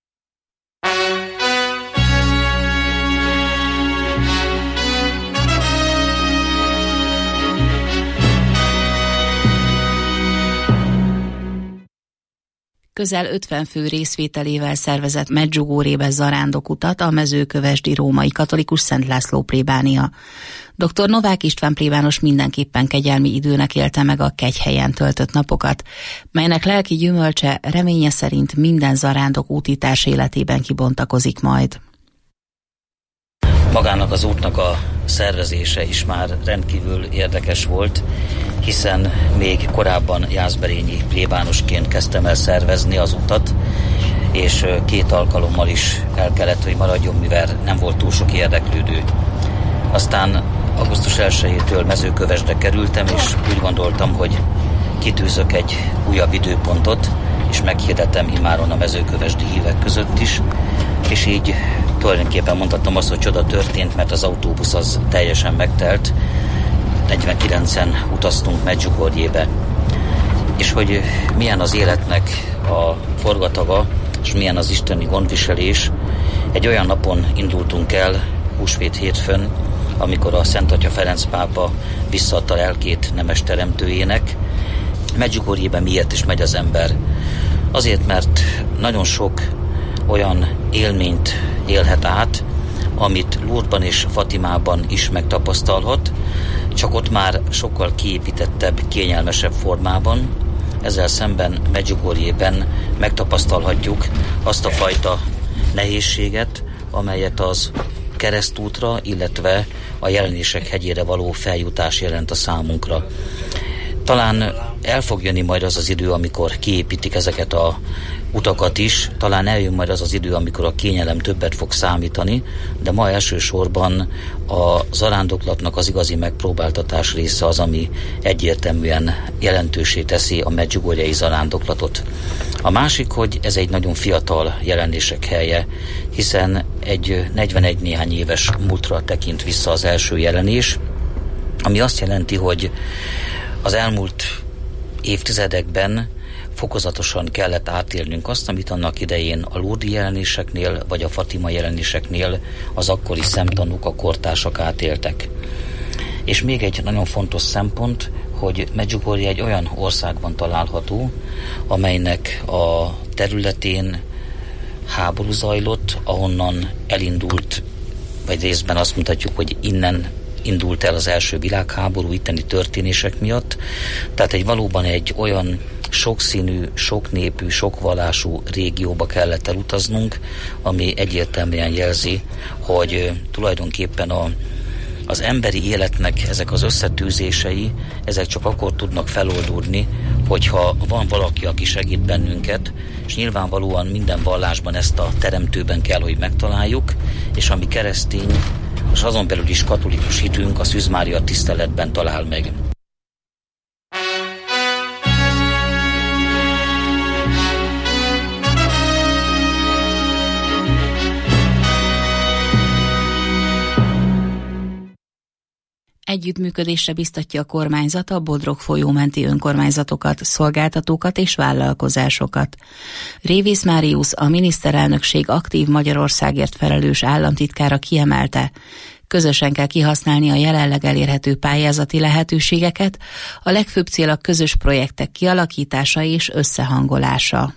Közel ötven fő részvételével szervezett Medjugorjébe zarándokutat a Mezőkövesdi Római Katolikus Szent László plébánia. doktor Novák István plébános mindenképpen kegyelmi időnek élte meg a Kegyhelyen töltött napokat, melynek lelki gyümölcse reménye szerint minden zarándok útitárs életében kibontakozik majd. Magának az útnak a szervezése is már rendkívül érdekes volt, hiszen még korábban jászberényi plébánosként kezdtem el szervezni az utat, és két alkalommal is el kellett, hogy maradjon, mivel nem volt túl sok érdeklődő. Aztán augusztus elsejétől Mezőkövesdre kerültem, és úgy gondoltam, hogy kitűzök egy újabb időpontot, és meghirdetem immáron a mezőkövesdi hívek között is, és így tulajdonképpen mondhatom azt, hogy csoda történt, mert az autóbusz az teljesen megtelt, negyvenkilencen utaztunk Medjugorjébe. És hogy milyen az életnek a forgataga, és milyen az isteni gondviselés, egy olyan napon indultunk el, húsvét hétfőn, amikor a Szent Atya Ferenc pápa visszaadta lelkét nemes teremtőjének. Medjugorjébe miért is megy az ember? Azért, mert nagyon sok olyan élményt élhet át, amit Lourdesban és Fatimában is megtapasztalhat, csak ott már sokkal kiépítettebb, kényelmesebb formában. Ezzel szemben Medjugorjében megtapasztalhatjuk azt a fajta nehézséget, amelyet az keresztútra, illetve a Jelenések hegyére való feljutás jelent a számunkra. Talán el fog jönni majd az az idő, amikor kiépítik ezeket a utakat is, talán eljön majd az az idő, amikor a kényelem többet fog számítani, de ma elsősorban a zarándoklatnak az igazi megpróbáltatás része az, ami egyértelműen jelentősé teszi a medjugorjei zarándoklatot. A másik, hogy ez egy nagyon fiatal jelenések helye, hiszen egy negyvenegy néhány éves múltra tekint vissza az első jelenés, ami azt jelenti, hogy az elmúlt évtizedekben fokozatosan kellett átélnünk azt, amit annak idején a Lourdes jelenéseknél, vagy a Fatima jelenéseknél az akkori szemtanúk, a kortársak átéltek. És még egy nagyon fontos szempont, hogy Medjugorje egy olyan országban található, amelynek a területén háború zajlott, ahonnan elindult, vagy részben azt mutatjuk, hogy innen indult el az első világháború itteni történések miatt. Tehát egy valóban egy olyan sokszínű, soknépű, sokvallású régióba kellett elutaznunk, ami egyértelműen jelzi, hogy tulajdonképpen a, az emberi életnek ezek az összetűzései, ezek csak akkor tudnak feloldódni, hogyha van valaki, aki segít bennünket, és nyilvánvalóan minden vallásban ezt a teremtőben kell, hogy megtaláljuk, és ami keresztény, és azon belül is katolikus hitünk a Szűz Mária tiszteletben talál meg. Együttműködésre biztatja a kormányzat a Bodrog folyó menti önkormányzatokat, szolgáltatókat és vállalkozásokat. Révész Máriusz, a miniszterelnökség aktív Magyarországért felelős államtitkára kiemelte, közösen kell kihasználni a jelenleg elérhető pályázati lehetőségeket, a legfőbb cél a közös projektek kialakítása és összehangolása.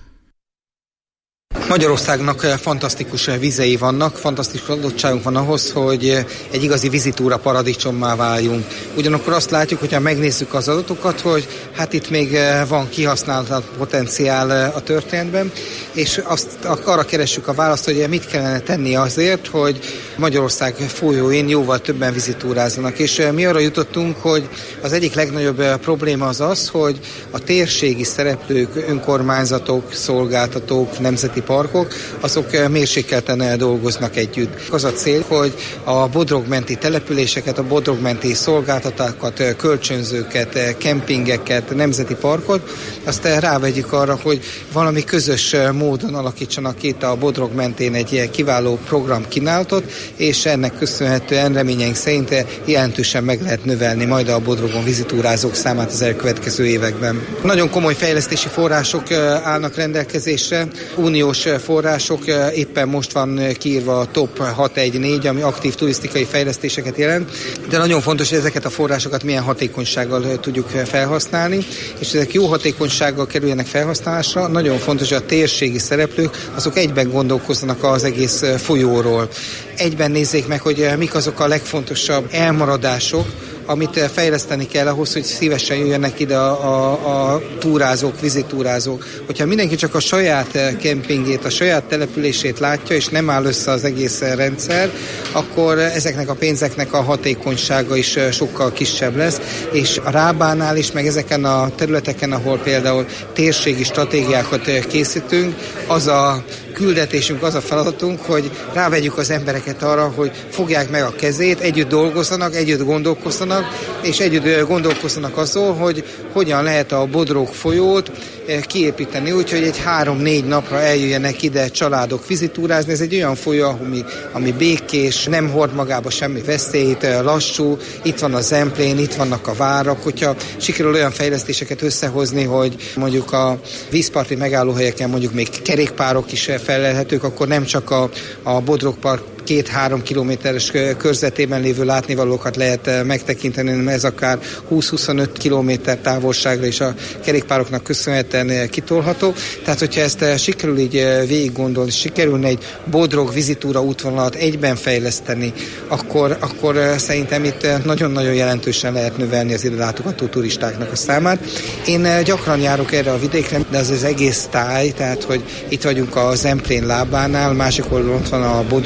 Magyarországnak fantasztikus vizei vannak, fantasztikus adottságunk van ahhoz, hogy egy igazi vizitúra paradicsommá váljunk. Ugyanakkor azt látjuk, hogyha megnézzük az adatokat, hogy hát itt még van kihasználatlan potenciál a történetben, és azt arra keressük a választ, hogy mit kellene tenni azért, hogy Magyarország folyóin jóval többen vizitúrázzanak. És mi arra jutottunk, hogy az egyik legnagyobb probléma az az, hogy a térségi szereplők, önkormányzatok, szolgáltatók, nemzeti parkok, azok mérsékelten dolgoznak együtt. Az a cél, hogy a bodrogmenti településeket, a bodrogmenti szolgáltatásokat, kölcsönzőket, kempingeket, nemzeti parkot, azt rávegyük arra, hogy valami közös módon alakítsanak itt a Bodrog mentén egy kiváló program kínálatot, és ennek köszönhetően reményeink szerint jelentősen meg lehet növelni majd a Bodrogon vizitúrázók számát az elkövetkező években. Nagyon komoly fejlesztési források állnak rendelkezésre, uniós források, éppen most van kiírva a top hat egy négy, ami aktív turisztikai fejlesztéseket jelent, de nagyon fontos, hogy ezeket a forrásokat milyen hatékonysággal tudjuk felhasználni, és ezek jó hatékonysággal kerüljenek felhasználásra. Nagyon fontos, hogy a térségi szereplők azok egyben gondolkozzanak az egész folyóról. Egyben nézzék meg, hogy mik azok a legfontosabb elmaradások, amit fejleszteni kell ahhoz, hogy szívesen jöjjenek ide a, a, a túrázók, vizitúrázók. Hogyha mindenki csak a saját kempingét, a saját települését látja, és nem áll össze az egész rendszer, akkor ezeknek a pénzeknek a hatékonysága is sokkal kisebb lesz, és a Rábánál is, meg ezeken a területeken, ahol például térségi stratégiákat készítünk, az a küldetésünk, az a feladatunk, hogy rávegyük az embereket arra, hogy fogják meg a kezét, együtt dolgozzanak, együtt gondolkozzanak, és együtt gondolkozzanak azon, hogy hogyan lehet a Bodrog folyót kiépíteni, úgyhogy egy három-négy napra eljöjjenek ide családok vizitúrázni. Ez egy olyan folyó, ami, ami békés, nem hord magába semmi veszélyt, lassú, itt van a Zemplén, itt vannak a várak, hogyha sikerül olyan fejlesztéseket összehozni, hogy mondjuk a vízparti megállóhelyeken mondjuk még kerékpárok is felelhetők, akkor nem csak a, a Bodrog Park két-három kilométeres körzetében lévő látnivalókat lehet megtekinteni, mert ez akár húsz-huszonöt kilométer távolságra is a kerékpároknak köszönhetően kitolható. Tehát, hogyha ezt sikerül így végig gondolni, sikerülne egy Bodrog vizitúra útvonalat egyben fejleszteni, akkor, akkor szerintem itt nagyon-nagyon jelentősen lehet növelni az ide látogató turistáknak a számát. Én gyakran járok erre a vidékre, de az az egész táj, tehát, hogy itt vagyunk a Zemplén lábánál, másik oldalon ott van a Bodrog köz,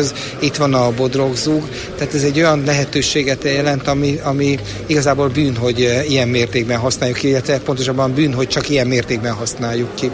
eszköz, itt van a bodrogzug, tehát ez egy olyan lehetőséget jelent, ami, ami igazából bűn, hogy ilyen mértékben használjuk ki, illetve pontosabban bűn, hogy csak ilyen mértékben használjuk ki.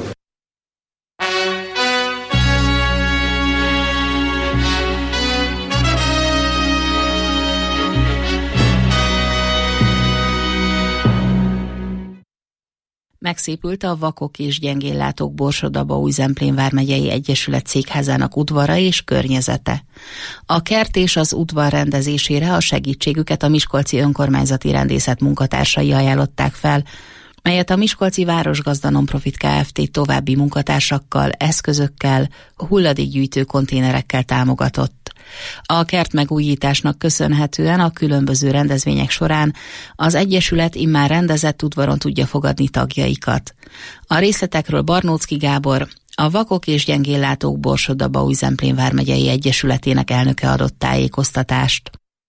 Megszépült a Vakok és Gyengéllátók Borsod-Abaúj-Zemplén vármegyei egyesület székházának udvara és környezete. A kert és az udvar rendezésére a segítségüket a Miskolci Önkormányzati Rendészet munkatársai ajánlották fel, melyet a Miskolci Városgazda Nonprofit Kft. További munkatársakkal, eszközökkel, hulladékgyűjtő konténerekkel támogatott. A kert megújításnak köszönhetően a különböző rendezvények során az Egyesület immár rendezett udvaron tudja fogadni tagjaikat. A részletekről Barnóczky Gábor, a Vakok és Gyengéllátók Borsod-Abaúj-Zemplén vármegyei egyesületének elnöke adott tájékoztatást.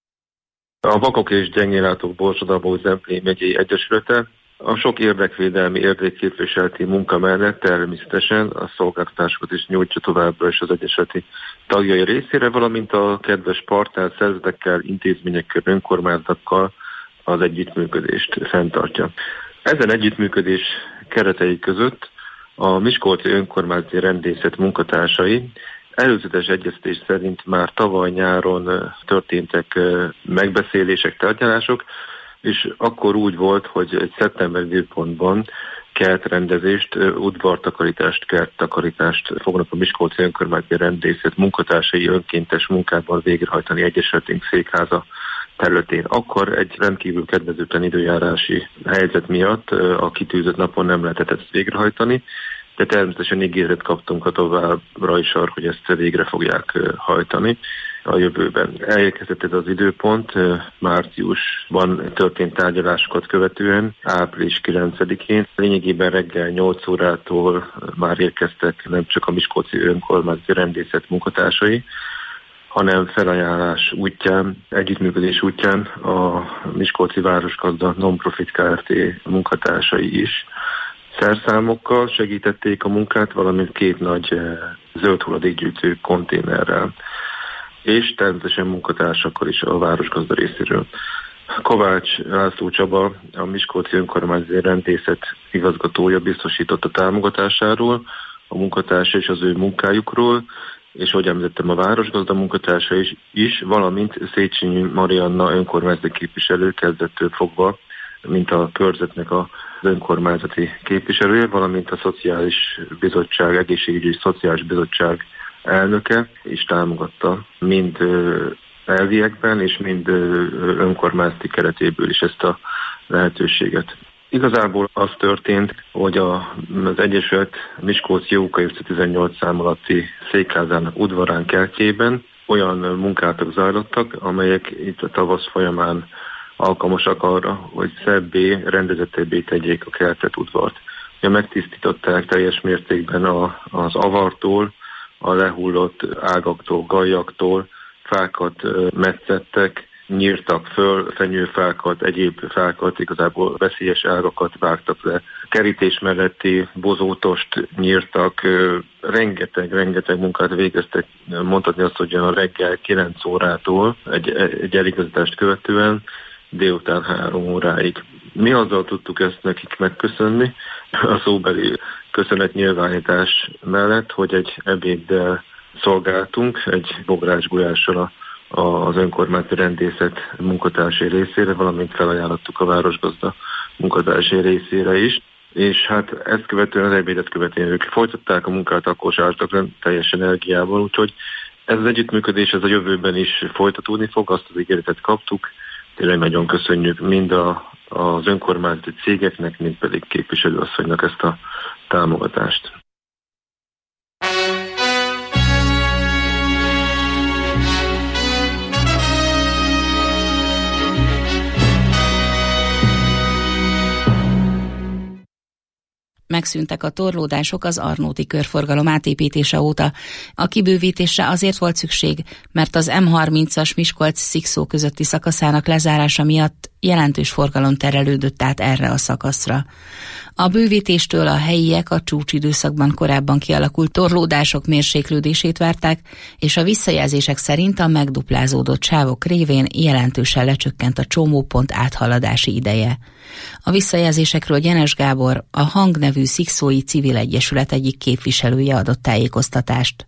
A Vakok és Gyengéllátók Borsod-Abaúj-Zemplén megyei egyesülete a sok érdekvédelmi érdekképviseleti munka mellett természetesen a szolgáltatásokat is nyújtja továbbra is az egyesületi tagjai részére, valamint a kedves partner szervezetekkel, intézményekkel, önkormányzatokkal az együttműködést fenntartja. Ezen együttműködés keretei között a Miskolci Önkormányzati Rendészet munkatársai előzetes egyeztetés szerint már tavaly nyáron történtek megbeszélések, tárgyalások, és akkor úgy volt, hogy egy szeptemberi időpontban kertrendezést, udvartakarítást, kerttakarítást fognak a Miskolci Önkormányzati Rendészet munkatársai önkéntes munkában végrehajtani egyesületünk székháza területén. Akkor egy rendkívül kedvezőtlen időjárási helyzet miatt a kitűzött napon nem lehetett ezt végrehajtani, de természetesen ígéretet kaptunk a továbbra is arra, hogy ezt végre fogják hajtani a jövőben. Elérkezett ez az időpont, márciusban történt tárgyalásokat követően, április kilencedikén. Lényegében reggel nyolc órától már érkeztek nem csak a Miskolci Önkormányzati Rendészet munkatársai, hanem felajánlás útján, együttműködés útján a Miskolci Városgazda Nonprofit Kft. Munkatársai is szerszámokkal segítették a munkát, valamint két nagy zöld hulladékgyűjtő konténerrel, és természetesen munkatársakkal is a Városgazda részéről. Kovács László Csaba, a Miskolci Önkormányzati Rendészet igazgatója biztosított a támogatásáról, a munkatársa és az ő munkájukról, és ahogy említettem, a Városgazda munkatársa is, is valamint Széchenyi Marianna önkormányzati képviselő kezdettől fogva, mint a körzetnek a önkormányzati képviselője, valamint a Szociális Bizottság, Egészségügyi és Szociális Bizottság elnöke is támogatta mind elviekben és mind önkormányzati keretéből is ezt a lehetőséget. Igazából az történt, hogy a, az Egyesület Miskolci Jóka évszázad tizennyolc szám alatti székházának udvarán kertjében olyan munkátok zajlottak, amelyek itt a tavasz folyamán alkalmasak arra, hogy szebbé, rendezettebbé tegyék a kertet, udvart. Ja, megtisztították teljes mértékben a, az avartól, a lehullott ágaktól, gajaktól, fákat metszettek, nyírtak föl, fenyőfákat, egyéb fákat, igazából veszélyes ágakat vágtak le. Kerítés melletti bozótost nyírtak, rengeteg, rengeteg munkát végeztek, mondhatni azt, hogy a reggel kilenc órától egy, egy eligazítást követően délután három óráig. Mi azzal tudtuk ezt nekik megköszönni, a szóbeli köszönetnyilvánítás mellett, hogy egy ebéddel szolgáltunk, egy bográcsgulyással az önkormányzati rendészet munkatársai részére, valamint felajánlottuk a Városgazda munkatársai részére is. És hát ezt követően, az ebédet követően ők folytatták a munkát, akkor sártak teljes energiával, úgyhogy ez az együttműködés ez a jövőben is folytatódni fog, azt az ígéretet kaptuk. Tényleg nagyon köszönjük mind a, az önkormányzati cégeknek, mind pedig képviselőasszonynak ezt a támogatást. Megszűntek a torlódások az Arnóti körforgalom átépítése óta. A kibővítésre azért volt szükség, mert az M harmincas Miskolc-Szikszó közötti szakaszának lezárása miatt jelentős forgalom terelődött át erre a szakaszra. A bővítéstől a helyiek a csúcsidőszakban korábban kialakult torlódások mérséklődését várták, és a visszajelzések szerint a megduplázódott sávok révén jelentősen lecsökkent a csomópont áthaladási ideje. A visszajelzésekről Gyenes Gábor, a Hang nevű szikszói civil egyesület egyik képviselője adott tájékoztatást.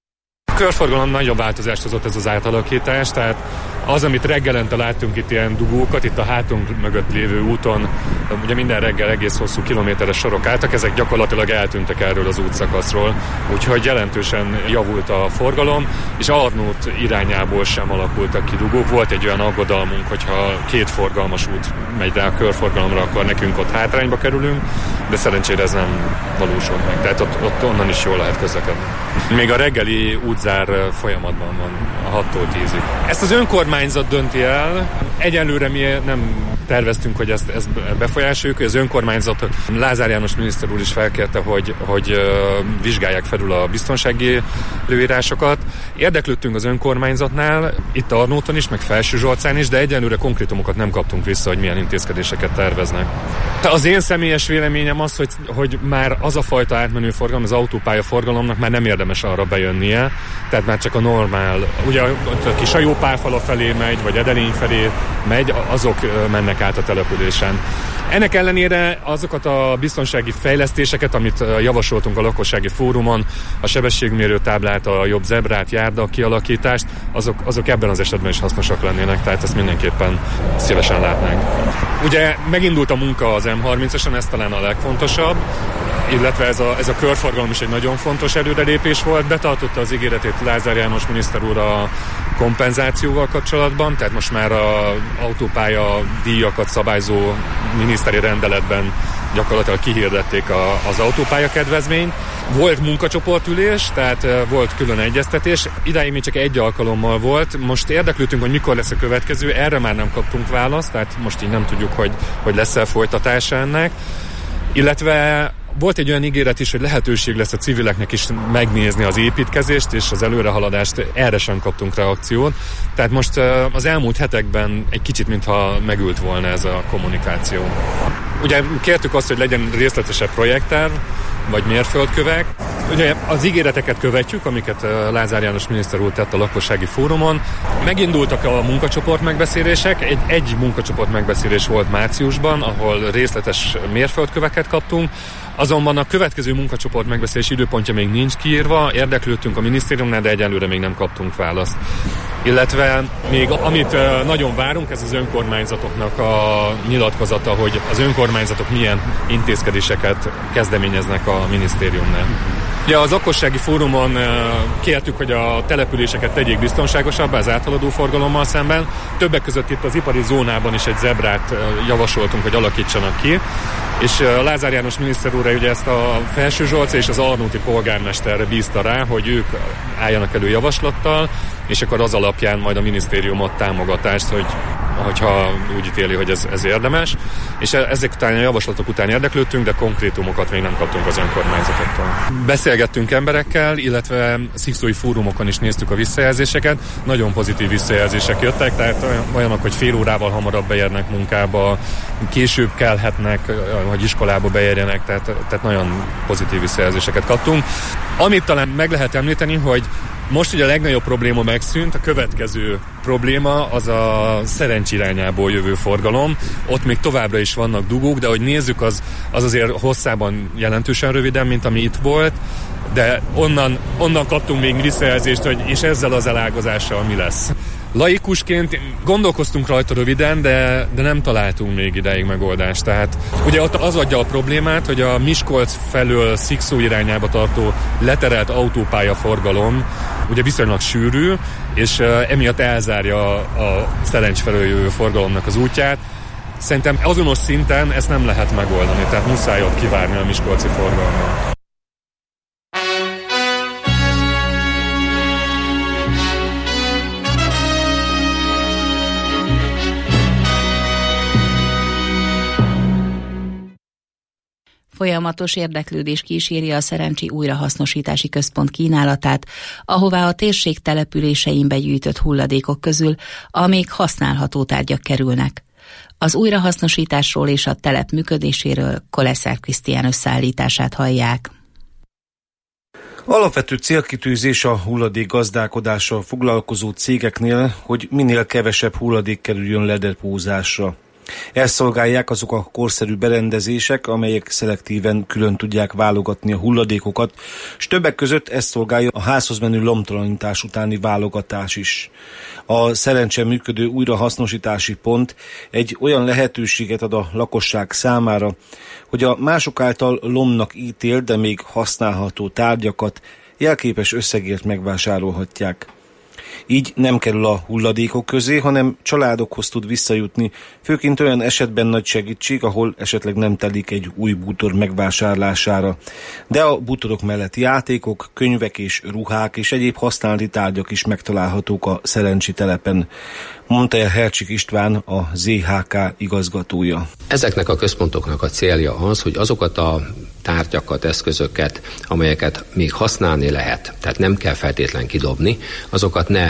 A körforgalom nagyobb változást hozott ez az átalakítás, tehát az, amit reggelente láttunk itt ilyen dugókat, itt a hátunk mögött lévő úton, ugye minden reggel egész hosszú kilométeres sorok álltak, ezek gyakorlatilag eltűntek erről az útszakaszról, úgyhogy jelentősen javult a forgalom, és Arnót irányából sem alakultak ki dugók. Volt egy olyan aggodalmunk, hogyha két forgalmas út megy rá a körforgalomra, akkor nekünk ott hátrányba kerülünk, de szerencsére ez nem valósult meg, tehát ott, ott onnan is jól lehet közlekedni. Még a reggeli útzár folyamatban van a hattól tízig. Ezt az önkormányzat dönti el. Egyelőre mi nem terveztünk, hogy ezt, ezt befolyásoljuk, hogy az önkormányzat, Lázár János miniszter úr is felkérte, hogy, hogy uh, vizsgálják felül a biztonsági előírásokat. Érdeklődtünk az önkormányzatnál, itt Arnóton is, meg Felsőzsolcán is, de egyelőre konkrétumokat nem kaptunk vissza, hogy milyen intézkedéseket terveznek. Az én személyes véleményem az, hogy, hogy már az a fajta átmenő forgalom, az autópálya forgalomnak már nem érdemes arra bejönnie, tehát már csak a normál, ugye a Kisajópálfala felé megy, vagy Edelény felé megy, azok mennek át a településen. Ennek ellenére azokat a biztonsági fejlesztéseket, amit javasoltunk a lakossági fórumon, a sebességmérő táblát, a jobb zebrát, járda kialakítást, azok, azok ebben az esetben is hasznosak lennének, tehát ezt mindenképpen szívesen látnánk. Ugye megindult a munka az em harmincason, ez talán a legfontosabb, illetve ez a, ez a körforgalom is egy nagyon fontos előrelépés volt. Betartotta az ígéretét Lázár János miniszter úr a kompenzációval kapcsolatban, tehát most már az autópálya díjakat szabályzó miniszteri rendeletben gyakorlatilag kihirdették a, az autópálya kedvezményt. Volt munkacsoportülés, tehát volt külön egyeztetés, idáig még csak egy alkalommal volt. Most érdeklődtünk, hogy mikor lesz a következő, erre már nem kaptunk választ, tehát most így nem tudjuk, hogy, hogy lesz-e folytatása ennek. Illetve volt egy olyan ígéret is, hogy lehetőség lesz a civileknek is megnézni az építkezést és az előrehaladást, erre sem kaptunk reakciót. Tehát most az elmúlt hetekben egy kicsit mintha megült volna ez a kommunikáció. Ugye kértük azt, hogy legyen részletesebb projektterv, vagy mérföldkövek. Ugye az ígéreteket követjük, amiket Lázár János miniszter úr tett a lakossági fórumon. Megindultak a munkacsoport megbeszélések, egy, egy munkacsoport megbeszélés volt márciusban, ahol részletes mérföldköveket kaptunk. Azonban a következő munkacsoport megbeszélés időpontja még nincs kiírva, érdeklődtünk a minisztériumnál, de egyelőre még nem kaptunk választ. Illetve még amit nagyon várunk, ez az önkormányzatoknak a nyilatkozata, hogy az önkormányzatok milyen intézkedéseket kezdeményeznek a minisztériumnál. Ja, az lakossági fórumon kértük, hogy a településeket tegyék biztonságosabbá az áthaladó forgalommal szemben. Többek között itt az ipari zónában is egy zebrát javasoltunk, hogy alakítsanak ki. És Lázár János miniszter úr ugye ezt a Felsőzsolca és az arnóti polgármesterre bízta rá, hogy ők álljanak elő javaslattal, és akkor az alapján majd a minisztérium ad támogatást, hogy hogyha úgy ítéli, hogy ez, ez érdemes. És ezek után a javaslatok után érdeklődtünk, de konkrétumokat még nem kaptunk az önkormányzatoktól. Beszélgettünk emberekkel, illetve szikszói fórumokon is néztük a visszajelzéseket. Nagyon pozitív visszajelzések jöttek, tehát olyanok, hogy fél órával hamarabb beérnek munkába, később kelhetnek, hogy iskolába beérjenek, tehát, tehát nagyon pozitív visszajelzéseket kaptunk. Amit talán meg lehet említeni, hogy most ugye a legnagyobb probléma megszűnt, a következő probléma az a Szerencs irányából jövő forgalom. Ott még továbbra is vannak dugók, de ahogy nézzük, az, az azért hosszában jelentősen röviden, mint ami itt volt, de onnan, onnan kaptunk még visszajelzést, hogy és ezzel az elágazással mi lesz. Laikusként gondolkoztunk rajta röviden, de, de nem találtunk még ideig megoldást. Tehát ugye ott az adja a problémát, hogy a Miskolc felől Szikszó irányába tartó leterelt autópálya forgalom ugye viszonylag sűrű, és uh, emiatt elzárja a, a Szerencs felől jövő forgalomnak az útját. Szerintem azonos szinten ezt nem lehet megoldani, tehát muszáj ott kivárni a miskolci forgalmat. Folyamatos érdeklődés kíséri a Szerencsi Újrahasznosítási Központ kínálatát, ahová a térség településein begyűjtött hulladékok közül a még használható tárgyak kerülnek. Az újrahasznosításról és a telep működéséről Koleszár Krisztián összeállítását hallják. Alapvető célkitűzés a hulladék gazdálkodással foglalkozó cégeknél, hogy minél kevesebb hulladék kerüljön ledepózásra. Ezt szolgálják azok a korszerű berendezések, amelyek szelektíven külön tudják válogatni a hulladékokat, és többek között ezt szolgálja a házhoz menő lombtalanítás utáni válogatás is. A szerencsen működő újrahasznosítási pont egy olyan lehetőséget ad a lakosság számára, hogy a mások által lomnak ítélt, de még használható tárgyakat jelképes összegért megvásárolhatják. Így nem kerül a hulladékok közé, hanem családokhoz tud visszajutni, főként olyan esetben nagy segítség, ahol esetleg nem telik egy új bútor megvásárlására. De a bútorok mellett játékok, könyvek és ruhák és egyéb használati tárgyak is megtalálhatók a Szerencsi telepen, mondta el Hercsik István, a zé há ká igazgatója. Ezeknek a központoknak a célja az, hogy azokat a tárgyakat, eszközöket, amelyeket még használni lehet, tehát nem kell feltétlen kidobni, azokat ne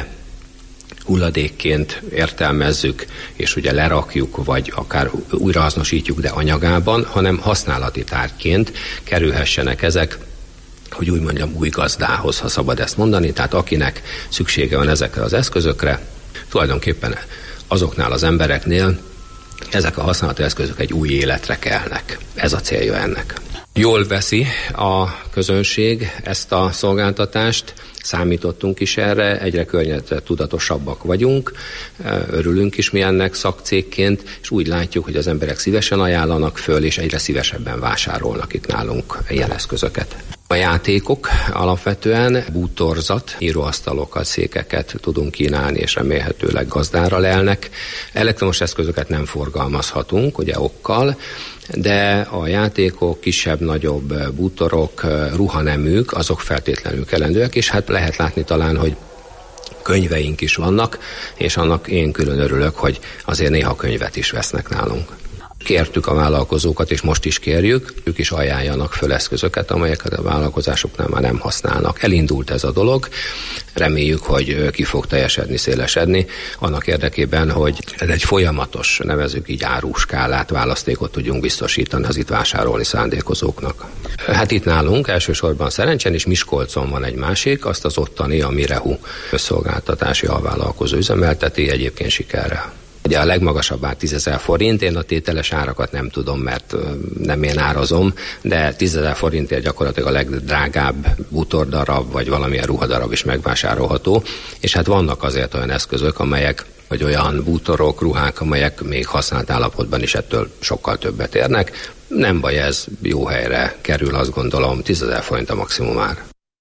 hulladékként értelmezzük, és ugye lerakjuk, vagy akár újrahasznosítjuk, de anyagában, hanem használati tárgyként kerülhessenek ezek, hogy úgy mondjam, új gazdához, ha szabad ezt mondani, tehát akinek szüksége van ezekre az eszközökre, tulajdonképpen azoknál az embereknél ezek a használati eszközök egy új életre kelnek. Ez a célja ennek. Jól veszi a közönség ezt a szolgáltatást, számítottunk is erre, egyre környezettudatosabbak vagyunk, örülünk is mi ennek szakcégként, és úgy látjuk, hogy az emberek szívesen ajánlanak föl, és egyre szívesebben vásárolnak itt nálunk ilyen eszközöket. A játékok alapvetően bútorzat, íróasztalokat, székeket tudunk kínálni, és remélhetőleg gazdára lelnek. Elektromos eszközöket nem forgalmazhatunk, ugye okkal, de a játékok, kisebb-nagyobb bútorok, ruhaneműk, azok feltétlenül kellendőek, és hát lehet látni talán, hogy könyveink is vannak, és annak én külön örülök, hogy azért néha könyvet is vesznek nálunk. Kértük a vállalkozókat, és most is kérjük, ők is ajánljanak föl eszközöket, amelyeket a vállalkozásoknál már nem használnak. Elindult ez a dolog, reméljük, hogy ki fog teljesedni, szélesedni, annak érdekében, hogy ez egy folyamatos, nevezzük így áruskálát, választékot tudjunk biztosítani az itt vásárolni szándékozóknak. Hát itt nálunk elsősorban Szerencsen és Miskolcon van egy másik, azt az ottani, a Mirehu szolgáltatási alvállalkozó üzemelteti, egyébként sikerrel. Ugye a legmagasabb ár tízezer forint, én a tételes árakat nem tudom, mert nem én árazom, de tízezer forintért gyakorlatilag a legdrágább bútordarab, vagy valamilyen ruhadarab is megvásárolható, és hát vannak azért olyan eszközök, amelyek, vagy olyan bútorok, ruhák, amelyek még használt állapotban is ettől sokkal többet érnek. Nem baj, ez jó helyre kerül, azt gondolom, tízezer forint a maximum ár.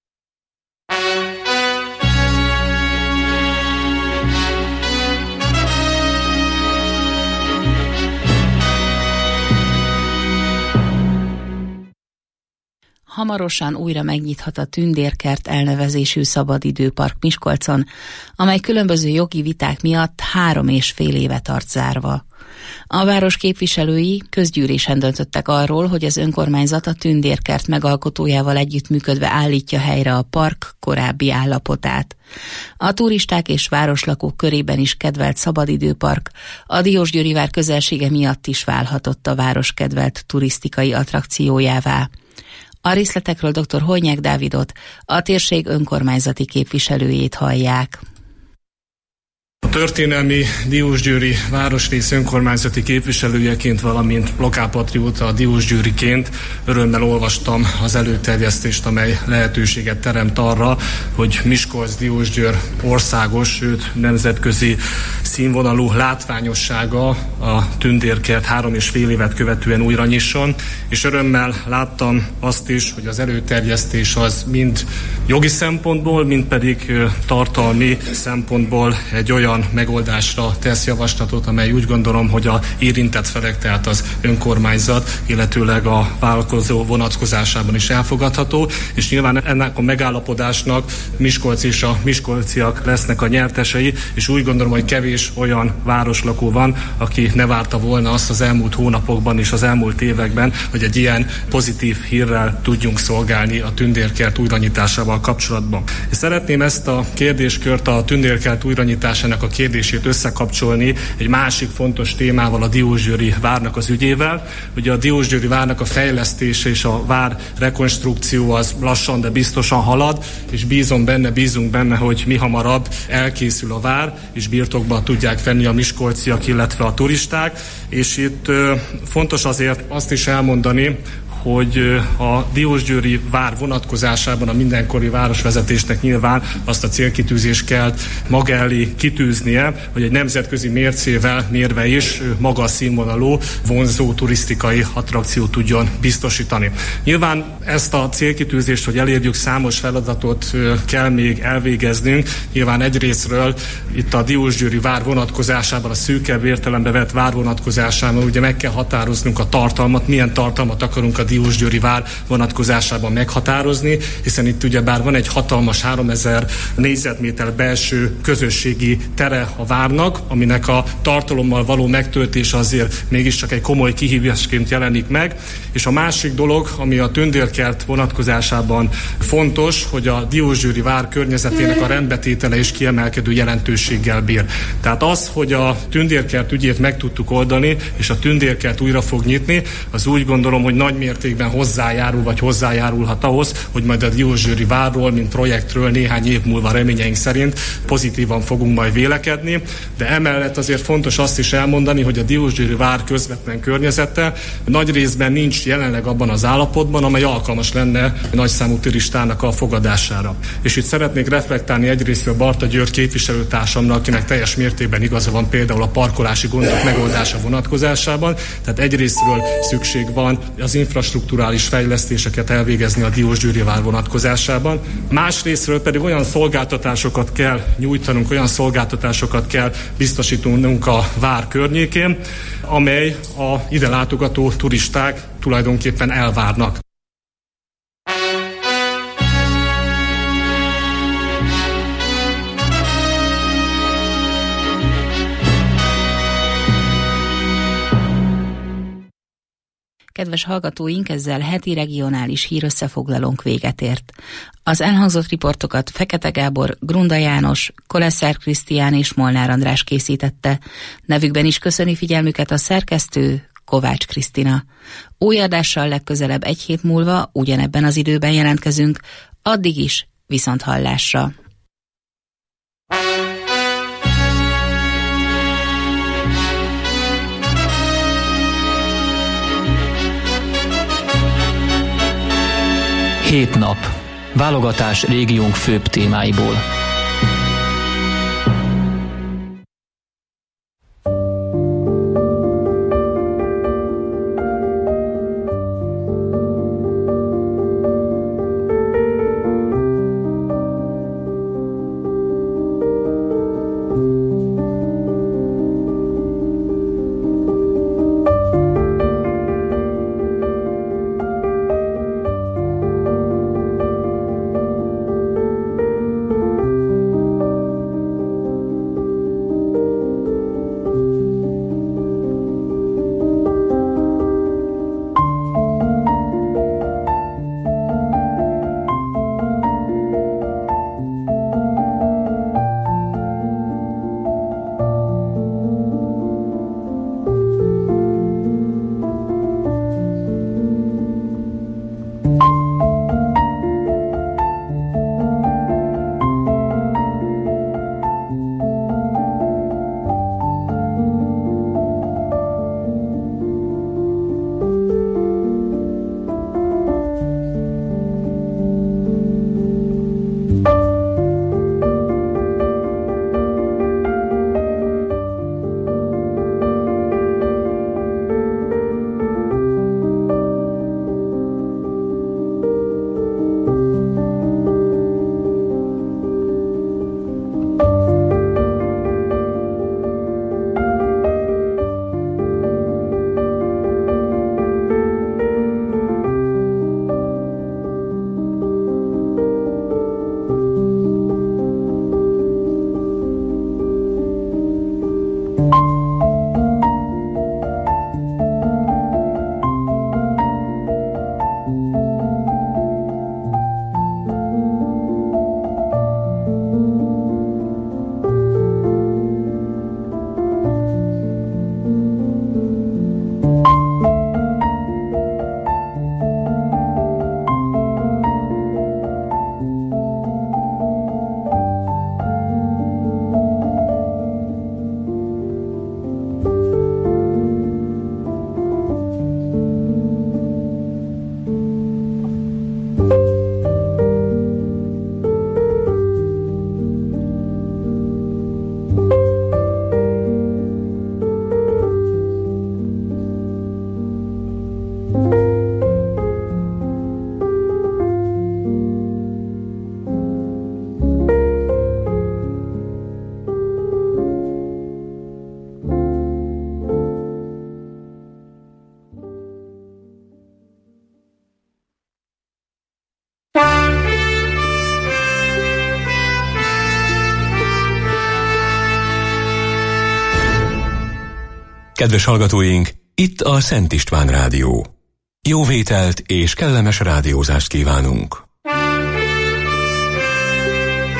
Hamarosan újra megnyithat a Tündérkert elnevezésű szabadidőpark Miskolcon, amely különböző jogi viták miatt három és fél éve tart zárva. A város képviselői közgyűlésen döntöttek arról, hogy az önkormányzat a Tündérkert megalkotójával együttműködve állítja helyre a park korábbi állapotát. A turisták és városlakók körében is kedvelt szabadidőpark a Diósgyőri-vár közelsége miatt is válhatott a város kedvelt turisztikai attrakciójává. A részletekről dr. Hojnyák Dávidot, a térség önkormányzati képviselőjét hallják. A történelmi Diósgyőri városrész önkormányzati képviselőjeként, valamint lokálpatrióta a Diósgyőriként örömmel olvastam az előterjesztést, amely lehetőséget teremt arra, hogy Miskolc-Diósgyőr országos, sőt nemzetközi színvonalú látványossága a Tündérkert három és fél évet követően újra nyisson, és örömmel láttam azt is, hogy az előterjesztés az mind jogi szempontból, mind pedig tartalmi szempontból egy olyan megoldásra tesz javaslatot, amely úgy gondolom, hogy a érintett felek, tehát az önkormányzat, illetőleg a vállalkozó vonatkozásában is elfogadható, és nyilván ennek a megállapodásnak Miskolc és a miskolciak lesznek a nyertesei, és úgy gondolom, hogy kevés olyan városlakó van, aki ne várta volna azt az elmúlt hónapokban és az elmúlt években, hogy egy ilyen pozitív hírrel tudjunk szolgálni a Tündérkert újranyitásával kapcsolatban. És szeretném ezt a kérdéskört a Tündérkert újranyitásának ennek a kérdését összekapcsolni egy másik fontos témával, a Diósgyőri várnak az ügyével. Ugye a Diósgyőri várnak a fejlesztése és a vár rekonstrukció az lassan, de biztosan halad, és bízom benne, bízunk benne, hogy mi hamarabb elkészül a vár, és birtokban tudják venni a miskolciak, illetve a turisták. És itt ö, fontos azért azt is elmondani, hogy a Diósgyőri vár vonatkozásában a mindenkori városvezetésnek nyilván azt a célkitűzést kell maga elé kitűznie, hogy egy nemzetközi mércével mérve is magas színvonalú, vonzó turisztikai attrakciót tudjon biztosítani. Nyilván ezt a célkitűzést, hogy elérjük, számos feladatot kell még elvégeznünk. Nyilván egyrészről itt a Diósgyőri vár vonatkozásában, a szűkebb értelembe vett vár vonatkozásában ugye meg kell határoznunk a tartalmat, milyen tartalmat akarunk a Diósgyőri vár vonatkozásában meghatározni, hiszen itt ugyebár van egy hatalmas háromezer négyzetméter belső közösségi tere a várnak, aminek a tartalommal való megtöltése azért mégiscsak egy komoly kihívásként jelenik meg. És a másik dolog, ami a tündérkert vonatkozásában fontos, hogy a Diósgyőri vár környezetének a rendbetétele is kiemelkedő jelentőséggel bír. Tehát az, hogy a tündérkert ügyét meg tudtuk oldani, és a tündérkert újra fog nyitni, az úgy gondolom, hogy nagy mértékben hozzájárul, vagy hozzájárulhat ahhoz, hogy majd a Diósgyőri várról, mint projektről néhány év múlva reményeink szerint pozitívan fogunk majd vélekedni, de emellett azért fontos azt is elmondani, hogy a Diósgyőri vár közvetlen környezete nagy részben nincs jelenleg abban az állapotban, amely alkalmas lenne nagyszámú turistának a fogadására. És itt szeretnék reflektálni egyrésztről Barta György képviselőtársamnak, akinek teljes mértékben igaza van például a parkolási gondok megoldása vonatkozásában, tehát egyrésztről szükség van az infrastrukturális fejlesztéseket elvégezni a Diósgyőri vár vonatkozásában. Másrésztről pedig olyan szolgáltatásokat kell nyújtanunk, olyan szolgáltatásokat kell biztosítanunk a vár környékén, amely a ide látogató turisták tulajdonképpen elvárnak. Kedves hallgatóink, ezzel heti regionális hírösszefoglalónk véget ért. Az elhangzott riportokat Fekete Gábor, Grunda János, Koleszer Krisztián és Molnár András készítette. Nevükben is köszöni figyelmüket a szerkesztő, Kovács Krisztina. Új adással legközelebb egy hét múlva ugyanebben az időben jelentkezünk, addig is viszont hallásra. Hét nap. Válogatás régiónk főbb témáiból. Kedves hallgatóink, itt a Szent István Rádió. Jó vételt és kellemes rádiózást kívánunk!